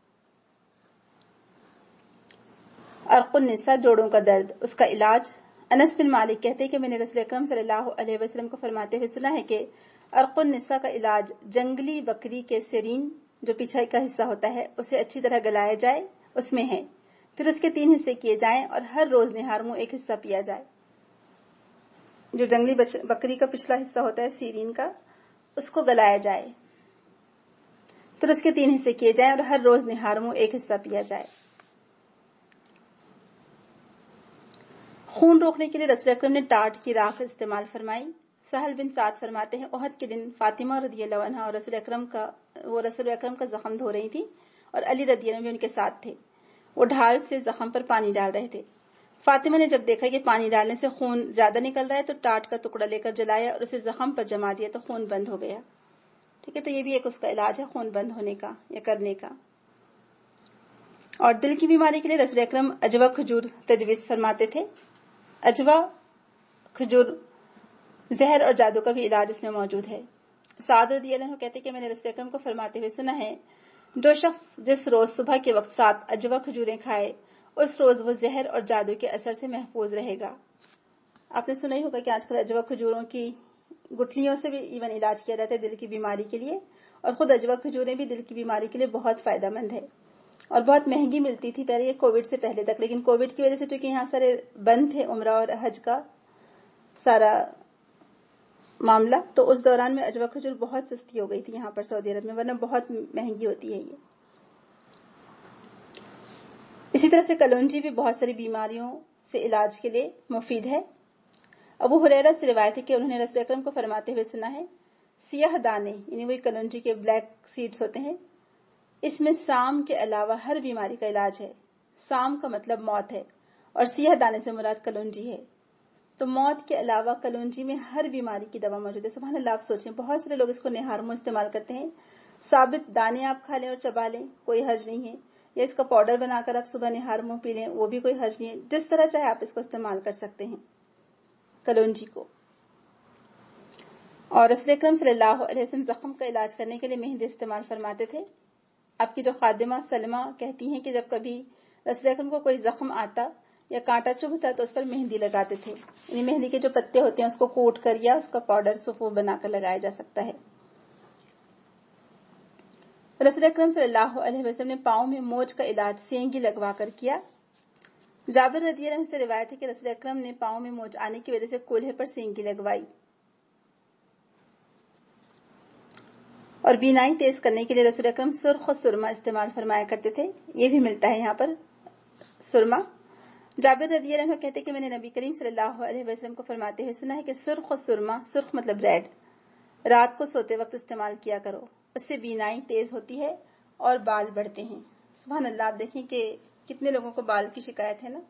عرق النساء جوڑوں کا درد، اس کا علاج۔ انس بن مالک کہتے ہیں کہ میں نے رسول اکرم صلی اللہ علیہ وسلم کو فرماتے ہوئے سنا ہے کہ عرق النساء کا علاج جنگلی بکری کے سرین جو پیچھے کا حصہ ہوتا ہے اسے اچھی طرح گلایا جائے، اس میں ہے، پھر اس کے تین حصے کیے جائیں اور ہر روز نہار منہ ایک حصہ پیا جائے۔ جو جنگلی بکری کا پچھلا حصہ ہوتا ہے سیرین کا، اس کو گلایا جائے، پھر اس کے تین حصے کیے جائیں اور ہر روز نہار منہ ایک حصہ پیا جائے۔ خون روکنے کے لیے رسول اکرم نے ٹاٹ کی راکھ استعمال فرمائی۔ سہل بن سعد فرماتے ہیں، احد کے دن فاطمہ رضی اللہ عنہا اور رسول اکرم کا وہ رسول اکرم کا زخم دھو رہی تھی اور علی رضی اللہ عنہ بھی ان کے ساتھ تھے۔ وہ ڈھال سے زخم پر پانی ڈال رہے تھے۔ فاطمہ نے جب دیکھا کہ پانی ڈالنے سے خون زیادہ نکل رہا ہے تو ٹاٹ کا ٹکڑا لے کر جلایا اور اسے زخم پر جما دیا تو خون بند ہو گیا۔ ٹھیک ہے، تو یہ بھی ایک اس کا علاج ہے خون بند ہونے کا یا کرنے کا۔ اور دل کی بیماری کے لیے رسول اکرم اجوا کھجور تجویز فرماتے تھے۔ اجوا کھجور زہر اور جادو کا بھی علاج اس میں موجود ہے۔ سعد رضی اللہ عنہ کہتے کہ میں نے رسول اکرم کو فرماتے ہوئے سنا ہے، جو شخص جس روز صبح کے وقت سات اجوا کھجوریں کھائے اس روز وہ زہر اور جادو کے اثر سے محفوظ رہے گا۔ آپ نے سنا ہی ہوگا کہ آج کل اجوا کھجوروں کی گٹھلیوں سے بھی ایون علاج کیا جاتا ہے دل کی بیماری کے لیے، اور خود اجوا کھجوریں بھی دل کی بیماری کے لیے بہت فائدہ مند ہے اور بہت مہنگی ملتی تھی پہلے، یہ کووڈ سے پہلے تک، لیکن کووڈ کی وجہ سے چونکہ یہاں سارے بند تھے عمرہ اور حج کا سارا معاملہ، تو اس دوران میں اجوا کھجور بہت سستی ہو گئی تھی یہاں پر سعودی عرب میں، ورنہ بہت مہنگی ہوتی ہے یہ۔ اسی طرح سے کلونجی بھی بہت ساری بیماریوں سے علاج کے لیے مفید ہے۔ ابو ہریرہ سے روایت ہے کہ انہوں نے رسول اکرم کو فرماتے ہوئے سنا ہے، سیاہ دانے یعنی وہی کلونجی کے بلیک سیڈز ہوتے ہیں، اس میں سام کے علاوہ ہر بیماری کا علاج ہے۔ سام کا مطلب موت ہے اور سیاہ دانے سے مراد کلونجی ہے، تو موت کے علاوہ کلونجی میں ہر بیماری کی دوا موجود ہے۔ سبحان اللہ، آپ سوچیں بہت سارے لوگ اس کو نہار منہ استعمال کرتے ہیں، ثابت دانے آپ کھا لیں اور چبا لیں کوئی حرج نہیں ہے، یا اس کا پاؤڈر بنا کر آپ صبح نہار منہ پی لیں وہ بھی کوئی حرج نہیں ہے، جس طرح چاہے آپ اس کو استعمال کر سکتے ہیں کلونجی کو۔ اور رسول اکرم صلی اللہ علیہ وسلم زخم کا علاج کرنے کے لیے مہندی استعمال فرماتے تھے۔ آپ کی جو خادمہ سلمہ کہتی ہیں کہ جب کبھی رسول اکرم کو کوئی زخم آتا یا کانٹا چبھتا تو اس پر مہندی لگاتے تھے، یعنی مہندی کے جو پتے ہوتے ہیں اس کو کوٹ کر یا اس کا پاؤڈر صفو بنا کر لگایا جا سکتا ہے۔ رسول اکرم صلی اللہ علیہ وسلم نے پاؤں میں موج کا علاج سینگی لگوا کر کیا۔ جابر رضی اللہ عنہ سے روایت ہے کہ رسول اکرم نے پاؤں میں موج آنے کی وجہ سے کولہے پر سینگی لگوائی۔ اور بینائی تیز کرنے کے لیے رسول اکرم سرخ و سرما استعمال فرمایا کرتے تھے، یہ بھی ملتا ہے یہاں پر سرما۔ جابر رضی اللہ عنہ کہتے کہ میں نے نبی کریم صلی اللہ علیہ وسلم کو فرماتے ہوئے سنا ہے کہ سرخ و سرما، سرخ مطلب ریڈ، رات کو سوتے وقت استعمال کیا کرو، اس سے بینائی تیز ہوتی ہے اور بال بڑھتے ہیں۔ سبحان اللہ، آپ دیکھیں کہ کتنے لوگوں کو بال کی شکایت ہے نا،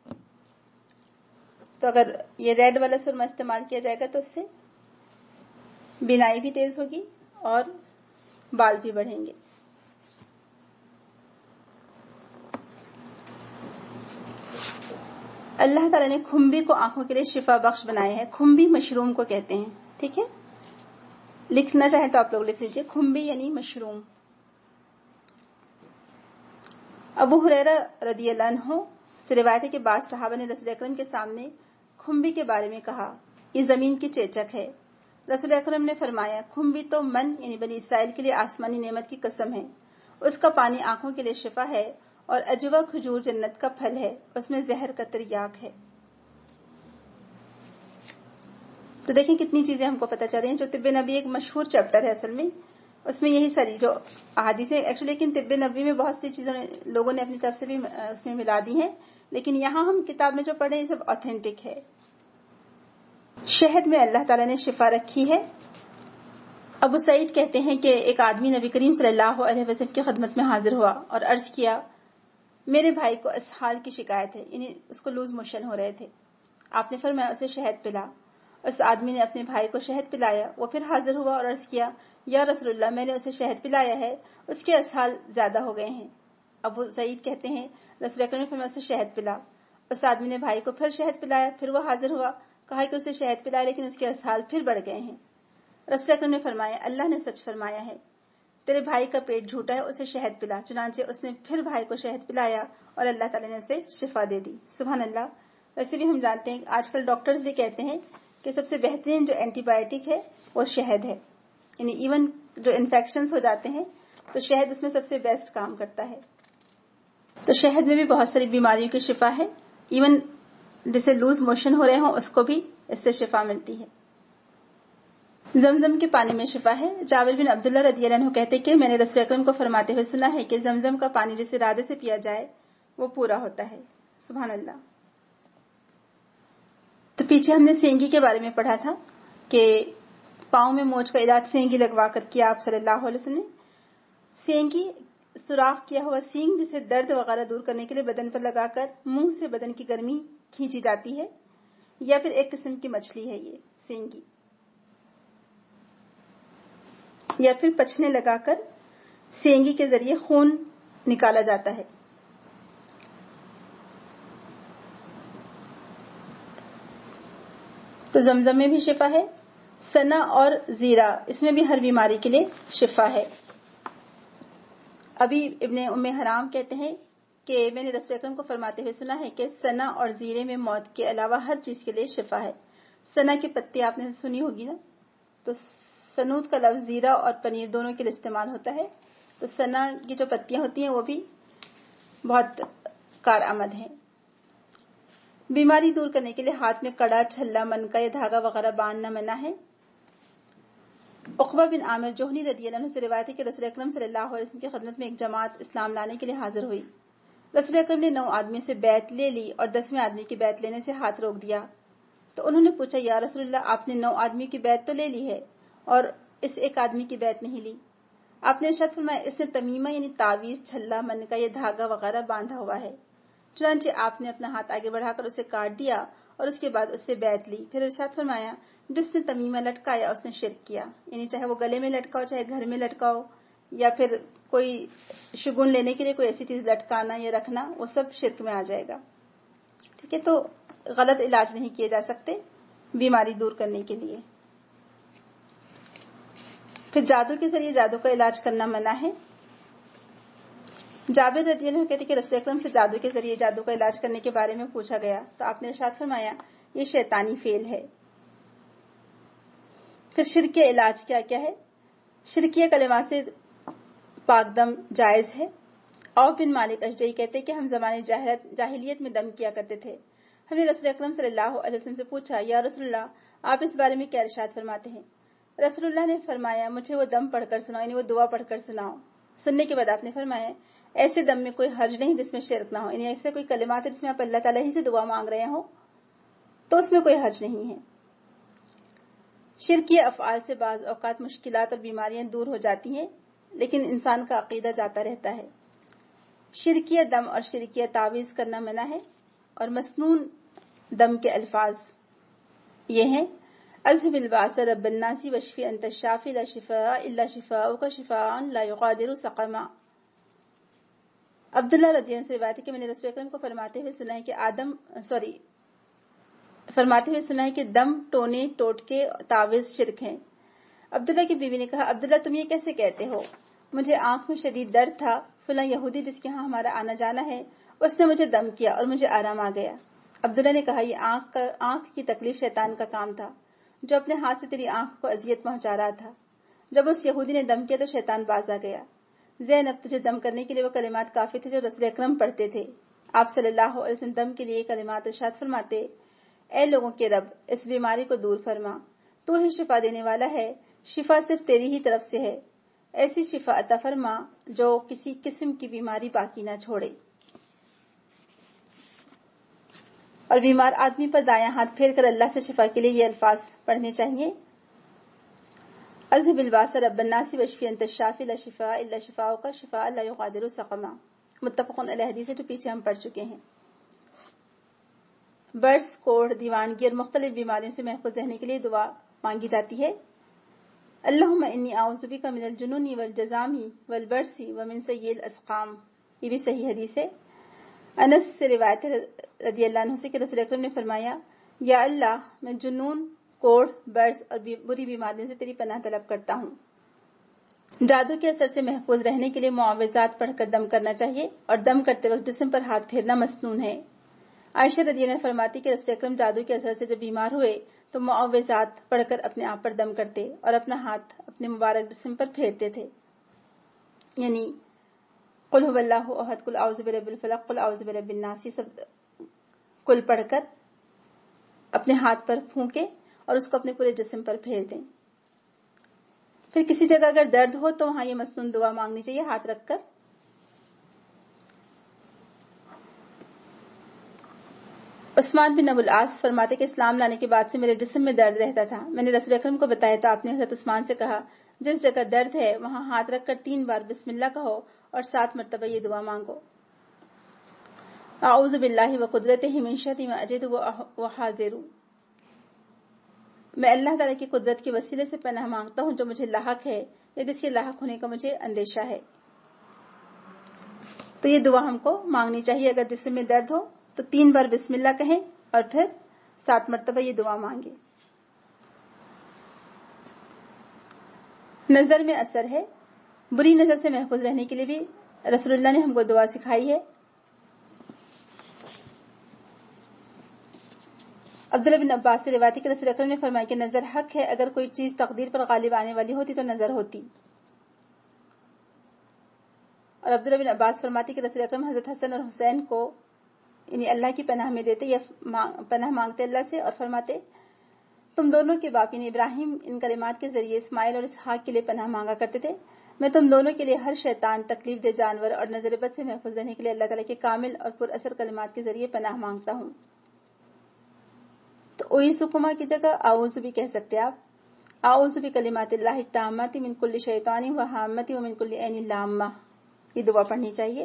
تو اگر یہ ریڈ والا سرما استعمال کیا جائے گا تو اس سے بینائی بھی تیز ہوگی اور بال بھی بڑھیں گے۔ اللہ تعالیٰ نے کھمبی کو آنکھوں کے لیے شفا بخش بنائے ہیں۔ کھمبی مشروم کو کہتے ہیں، ٹھیک ہے، لکھنا چاہیں تو آپ لوگ لکھ لیجئے، کھمبی یعنی مشروم۔ ابو ہریرہ رضی اللہ عنہ سے روایت ہے کہ بعض صحابہ نے رسول اکرم کے سامنے کھمبی کے بارے میں کہا، یہ زمین کی چیچک ہے۔ رسول اکرم نے فرمایا، کھمبی تو من یعنی بنی اسرائیل کے لیے آسمانی نعمت کی قسم ہے، اس کا پانی آنکھوں کے لیے شفا ہے، اور اجوا کھجور جنت کا پھل ہے، اس میں زہر کا تریاق ہے۔ تو دیکھیں کتنی چیزیں ہم کو پتہ چل رہی ہیں۔ جو طب نبی ایک مشہور چیپٹر ہے، اصل میں اس میں یہی ساری جو احادیث ہیں ایکچولی، لیکن طب نبی میں بہت سی چیزیں لوگوں نے اپنی طرف سے بھی اس میں ملا دی ہیں، لیکن یہاں ہم کتاب میں جو پڑھے یہ سب اوتھینٹک ہے۔ شہد میں اللہ تعالیٰ نے شفا رکھی ہے۔ ابو سعید کہتے ہیں کہ ایک آدمی نبی کریم صلی اللہ علیہ وسلم کی خدمت میں حاضر ہوا اور عرض کیا، میرے بھائی کو اسہال کی شکایت ہے، یعنی اس کو لوز موشن ہو رہے تھے۔ آپ نے فرمایا اسے شہد پلا۔ اس آدمی نے اپنے بھائی کو شہد پلایا۔ وہ پھر حاضر ہوا اور عرض کیا، یا رسول اللہ، میں نے اسے شہد پلایا ہے، اس کے اسہال زیادہ ہو گئے ہیں۔ ابو سعید کہتے ہیں رسول اکرم نے فرمایا اسے شہد پلا۔ اس آدمی نے بھائی کو پھر شہد پلایا، پھر وہ حاضر ہوا، کہا کہ اسے شہد پلایا لیکن اس کے اسہال پھر بڑھ گئے ہیں۔ رسول اکرم نے فرمایا، اللہ نے سچ فرمایا ہے، تیرے بھائی کا پیٹ جھوٹا ہے، اسے شہد پلا۔ چنانچہ اس نے پھر بھائی کو شہد پلایا اور اللہ تعالیٰ نے اسے شفا دے دی۔ سبحان اللہ۔ ویسے بھی ہم جانتے ہیں آج کل ڈاکٹرز بھی کہتے ہیں کہ سب سے بہترین جو اینٹی بایوٹک ہے وہ شہد ہے، یعنی ایون جو انفیکشنز ہو جاتے ہیں تو شہد اس میں سب سے بیسٹ کام کرتا ہے۔ تو شہد میں بھی بہت ساری بیماریوں کی شفا ہے، ایون جسے لوز موشن ہو رہے ہوں اس کو بھی اس سے شفا ملتی ہے۔ زمزم کے پانی میں شفا ہے۔ جابر بن عبداللہ رضی اللہ عنہ کہتے کہ میں نے رسول اکرم کو فرماتے ہوئے سنا ہے کہ زمزم کا پانی جس ارادے سے پیا جائے وہ پورا ہوتا ہے۔ سبحان اللہ۔ تو پیچھے ہم نے سینگی کے بارے میں پڑھا تھا کہ پاؤں میں موج کا علاج سینگی لگوا کر کیا آپ صلی اللہ علیہ وسلم نے۔ سینگی سوراخ کیا ہوا سینگ جسے درد وغیرہ دور کرنے کے لیے بدن پر لگا کر منہ سے بدن کی گرمی کھینچی جاتی ہے، یا پھر ایک قسم کی مچھلی ہے یہ سینگی، یا پھر پچھنے لگا کر سینگی کے ذریعے خون نکالا جاتا ہے۔ تو زمزم میں بھی شفا ہے۔ سنا اور زیرہ، اس میں بھی ہر بیماری کے لیے شفا ہے۔ ابھی ابن ام حرام کہتے ہیں کہ میں نے رسول اکرم کو فرماتے ہوئے سنا ہے کہ سنا اور زیرے میں موت کے علاوہ ہر چیز کے لیے شفا ہے۔ سنا کی پتی آپ نے سنی ہوگی نا، تو سنود کا لفظ زیرہ اور پنیر دونوں کے لیے استعمال ہوتا ہے۔ تو سنا کی جو پتیاں ہوتی ہیں وہ بھی بہت کارآمد ہیں۔ بیماری دور کرنے کے لیے ہاتھ میں کڑا، چھلا، منکا یا دھاگا وغیرہ باندھنا منع ہے۔ عقبہ بن عامر جوہنی رضی اللہ عنہ سے روایت ہے کہ رسول اکرم صلی اللہ علیہ وسلم کی خدمت میں ایک جماعت اسلام لانے کے لیے حاضر ہوئی۔ رسول اکرم نے نو آدمی سے بیعت لے لی اور دسویں آدمی کی بیعت لینے سے ہاتھ روک دیا۔ تو انہوں نے پوچھا، یا رسول اللہ، آپ نے نو آدمی کی بیعت تو لے لی ہے اور اس ایک آدمی کی بیعت نہیں لی۔ آپ نے ارشاد فرمایا، اس نے تمیمہ یعنی تعویذ، چھلا، منکا یا دھاگا وغیرہ باندھا ہوا ہے۔ چنانچہ آپ نے اپنا ہاتھ آگے بڑھا کر اسے کاٹ دیا اور اس کے بعد اس سے بیعت لی۔ پھر ارشاد فرمایا، جس نے تمیمہ لٹکایا اس نے شرک کیا، یعنی چاہے وہ گلے میں لٹکاؤ، چاہے گھر میں لٹکاؤ، یا پھر کوئی شگون لینے کے لیے کوئی ایسی چیز لٹکانا یا رکھنا، وہ سب شرک میں آ جائے گا۔ ٹھیک ہے، تو غلط علاج نہیں کیے جا سکتے بیماری دور کرنے کے لیے۔ پھر جادو کے ذریعے جادو کا علاج کرنا منع ہے۔ جابر رضی اللہ عنہ کہتے کہ رسول اکرم سے جادو کے ذریعے جادو کا علاج کرنے کے بارے میں پوچھا گیا تو آپ نے ارشاد فرمایا، یہ شیطانی فعل ہے۔ پھر شرک کے علاج کیا کیا ہے؟ شرکیہ کلمات سے پاک دم جائز ہے؟ عوف بن مالک اشجعی کہتے کہ ہم زمانے جاہلیت میں دم کیا کرتے تھے. ہم نے رسول اکرم صلی اللہ علیہ وسلم سے پوچھا یا رسول اللہ آپ اس بارے میں کیا ارشاد فرماتے ہیں؟ رسول اللہ نے فرمایا مجھے وہ دم پڑھ کر سناؤ، یعنی وہ دعا پڑھ کر سناؤ. سننے کے بعد آپ نے فرمایا ایسے دم میں کوئی حرج نہیں جس میں شرک نہ ہو، یعنی ایسے کوئی کلمات ہے جس میں آپ اللہ تعالیٰ ہی سے دعا مانگ رہے ہو تو اس میں کوئی حرج نہیں ہے. شرکی افعال سے بعض اوقات مشکلات اور بیماریاں دور ہو جاتی ہیں لیکن انسان کا عقیدہ جاتا رہتا ہے. شرکیہ دم اور شرکیہ تعویذ کرنا منع ہے اور مسنون دم کے الفاظ یہ ہیں اذهب الباس رب الناس واشفی انت الشافی لا شفاء الا شفاؤک شفاء لا یغادر سقما. عبداللہ رضی اللہ عنہ سے روایت ہے کہ میں نے رسول اکرم کو فرماتے ہوئے سنا ہے کہ آدم سوری فرماتے ہوئے سنا ہے کہ دم، ٹونے، ٹوٹکے، تعویذ شرک ہیں. عبداللہ کی بیوی نے کہا عبداللہ تم یہ کیسے کہتے ہو؟ مجھے آنکھ میں شدید درد تھا، فلاں یہودی جس کے ہاں ہمارا آنا جانا ہے اس نے مجھے دم کیا اور مجھے آرام آ گیا. عبداللہ نے کہا یہ آنکھ کا آنکھ کی تکلیف شیطان کا کام تھا جو اپنے ہاتھ سے تیری آنکھ کو اذیت پہنچا رہا تھا. جب اس یہودی نے دم کیا تو شیطان باز آ گیا. زینب تجھے دم کرنے کے لیے وہ کلمات کافی تھے جو رسول اکرم پڑھتے تھے. آپ صلی اللہ علیہ وسلم دم کے لیے کلمات ارشاد فرماتے اے لوگوں کے رب اس بیماری کو دور فرما، تو ہی شفا دینے والا ہے، شفا صرف تیری ہی طرف سے ہے، ایسی شفا عطا فرما جو کسی قسم کی بیماری باقی نہ چھوڑے. اور بیمار آدمی پر دایاں ہاتھ پھیر کر اللہ سے شفا کے لیے یہ الفاظ پڑھنے چاہیے اذهب الباس رب الناس واشفی انت الشافی لا شفاء الا شفاؤک شفاء لا یغادر سقما. متفق علیہ حدیث ہے جو پیچھے ہم پڑھ چکے ہیں. برس، کوڑھ، دیوانگی اور مختلف بیماریوں سے محفوظ رہنے کے لیے دعا مانگی جاتی ہے. اللہم انی اعوذ بک من الجنون والجذام والبرس ومن سیء الاسقام. یہ بھی صحیح حدیث ہے. انس سے روایت رضی اللہ عنہ سے کہ رسول اکرم نے فرمایا یا اللہ میں جنون، کوڑھ، برس اور بری بیماریوں سے تیری پناہ طلب کرتا ہوں. جادو کے اثر سے محفوظ رہنے کے لیے معوذات پڑھ کر دم کرنا چاہیے اور دم کرتے وقت جسم پر ہاتھ پھیرنا مسنون ہے. عائشہ رضی اللہ عنہ فرماتی کہ رسول اکرم جادو کے اثر سے جب بیمار ہوئے تو معوذات پڑھ کر اپنے آپ پر دم کرتے اور اپنا ہاتھ اپنے مبارک جسم پر پھیرتے تھے، یعنی قل هو اللہ احد، قل اعوذ برب الفلق، قل اعوذ برب الناس، یہ سب کل پڑھ کر اپنے ہاتھ پر پھونکے اور اس کو اپنے پورے جسم پر پھیر دیں. پھر کسی جگہ اگر درد ہو تو وہاں یہ مسنون دعا مانگنی چاہیے ہاتھ رکھ کر. عثمان بن ابو العاص فرماتے کہ اسلام لانے کے بعد سے میرے جسم میں درد رہتا تھا. میں نے رسول اکرم کو بتایا تو آپ نے حضرت عثمان سے کہا جس جگہ درد ہے وہاں ہاتھ رکھ کر تین بار بسم اللہ کہو اور سات مرتبہ یہ دعا مانگو اعوذ باللہ وقدرتہ من شر ما اجد وحاذر. میں اللہ تعالیٰ کی قدرت کے وسیلے سے پناہ مانگتا ہوں جو مجھے لاحق ہے یا جس کے لاحق ہونے کا مجھے اندیشہ ہے. تو یہ دعا ہم کو مانگنی چاہیے. اگر جسم میں درد ہو تو تین بار بسم اللہ کہیں اور پھر سات مرتبہ یہ دعا مانگے. نظر میں اثر ہے. بری نظر سے محفوظ رہنے کے لیے بھی رسول اللہ نے ہم کو دعا سکھائی ہے. عبداللہ بن عباس سے روایت ہے کہ رسول اکرم نے فرمایا کہ نظر حق ہے، اگر کوئی چیز تقدیر پر غالب آنے والی ہوتی تو نظر ہوتی. اور عبداللہ بن عباس فرماتے کہ رسول اکرم حضرت حسن اور حسین کو یعنی اللہ کی پناہ میں دیتے یا پناہ مانگتے اللہ سے اور فرماتے تم دونوں کے باپ یعنی ابراہیم ان کلمات کے ذریعے اسماعیل اور اسحاق کے لیے پناہ مانگا کرتے تھے، میں تم دونوں کے لیے ہر شیطان، تکلیف دہ جانور اور نظر بد سے محفوظ رہنے کے لیے اللہ تعالیٰ کے کامل اور پر اثر کلمات کے ذریعے پناہ مانگتا ہوں. تو اویسکما کی جگہ اعوذ بھی کہہ سکتے آپ. اعوذ بکلمات اللہ التامات من کل شیطان وہامۃ ومن کل عین لامہ. یہ دعا پڑھنی چاہیے.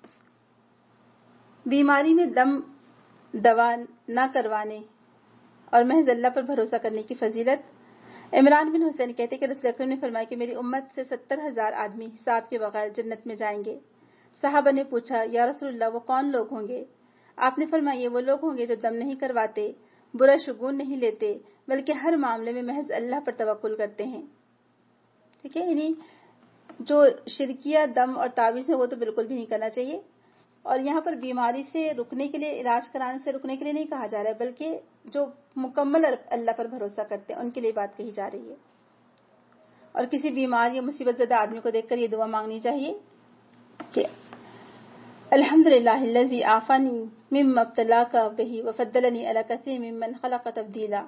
بیماری میں دم دوا نہ کروانے اور محض اللہ پر بھروسہ کرنے کی فضیلت. عمران بن حسین کہتے کہ رسول اکرم نے فرمایا کہ میری امت سے ستر ہزار آدمی حساب کے بغیر جنت میں جائیں گے. صحابہ نے پوچھا یا رسول اللہ وہ کون لوگ ہوں گے؟ آپ نے فرمایا یہ وہ لوگ ہوں گے جو دم نہیں کرواتے، برا شگون نہیں لیتے، بلکہ ہر معاملے میں محض اللہ پر توکل کرتے ہیں. ٹھیک ہے، یعنی جو شرکیہ دم اور تعویذ ہے وہ تو بالکل بھی نہیں کرنا چاہیے. اور یہاں پر بیماری سے رکنے کے لیے، علاج کرانے سے رکنے کے لیے نہیں کہا جا رہا ہے، بلکہ جو مکمل اللہ پر بھروسہ کرتے ہیں ان کے لیے بات کہی جا رہی ہے. اور کسی بیمار یا مصیبت زدہ آدمی کو دیکھ کر یہ دعا مانگنی چاہیے کہ الحمدللہ الذی عافانی مما ابتلاک بہ وفضلنی علی کثیر ممن خلق تفضیلا۔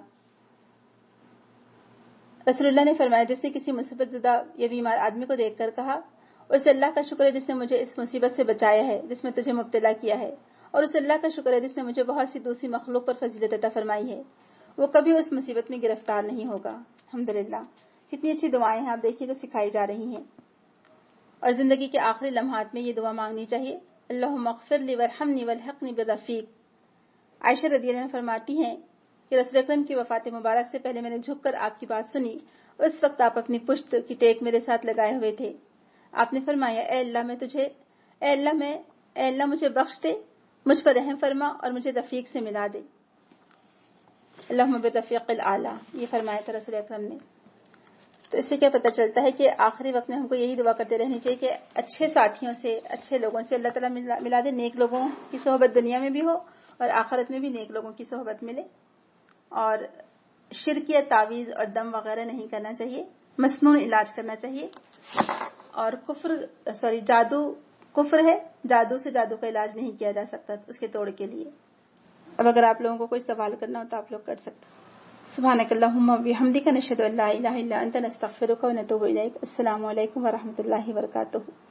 رسول اللہ نے فرمایا جس نے کسی مصیبت زدہ یا بیمار آدمی کو دیکھ کر کہا اس اللہ کا شکر ہے جس نے مجھے اس مصیبت سے بچایا ہے جس میں تجھے مبتلا کیا ہے، اور اس اللہ کا شکر ہے جس نے مجھے بہت سی دوسری مخلوق پر فضیلت عطا فرمائی ہے، وہ کبھی اس مصیبت میں گرفتار نہیں ہوگا۔ الحمدللہ کتنی اچھی دعائیں ہیں، آپ دیکھیے جو سکھائی جا رہی ہیں۔ اور زندگی کے آخری لمحات میں یہ دعا مانگنی چاہیے، اللہم اغفر لی وارحمنی والحقنی بالرفیق۔ عائشہ رضی اللہ عنہا فرماتی ہیں کہ رسول اکرم کی وفات مبارک سے پہلے میں نے جھک کر آپ کی بات سنی، اس وقت آپ اپنی پشت کی ٹیک میرے ساتھ لگائے ہوئے تھے۔ آپ نے فرمایا اے اللہ میں تجھے اے اللہ میں اے اللہ مجھے بخش دے، مجھ پر رحم فرما اور مجھے رفیق سے ملا دے، اللہم بالرفیق الاعلی، یہ فرمایا تھا رسول اکرم نے۔ تو اس سے کیا پتہ چلتا ہے کہ آخری وقت میں ہم کو یہی دعا کرتے رہنی چاہیے کہ اچھے ساتھیوں سے اچھے لوگوں سے اللہ تعالیٰ ملا, ملا دے، نیک لوگوں کی صحبت دنیا میں بھی ہو اور آخرت میں بھی نیک لوگوں کی صحبت ملے، اور شرک یا تعویذ اور دم وغیرہ نہیں کرنا چاہیے، مصنوع علاج کرنا چاہیے، اور کفر سوری جادو کفر ہے، جادو سے جادو کا علاج نہیں کیا جا سکتا اس کے توڑ کے لیے۔ اب اگر آپ لوگوں کو کوئی سوال کرنا ہو تو آپ لوگ کر سکتے۔ سبحانک اللہم وبحمدک نشہد ان لا الہ الا انت نستغفرک ونتوب الیک۔ السلام علیکم ورحمۃ اللہ وبرکاتہ۔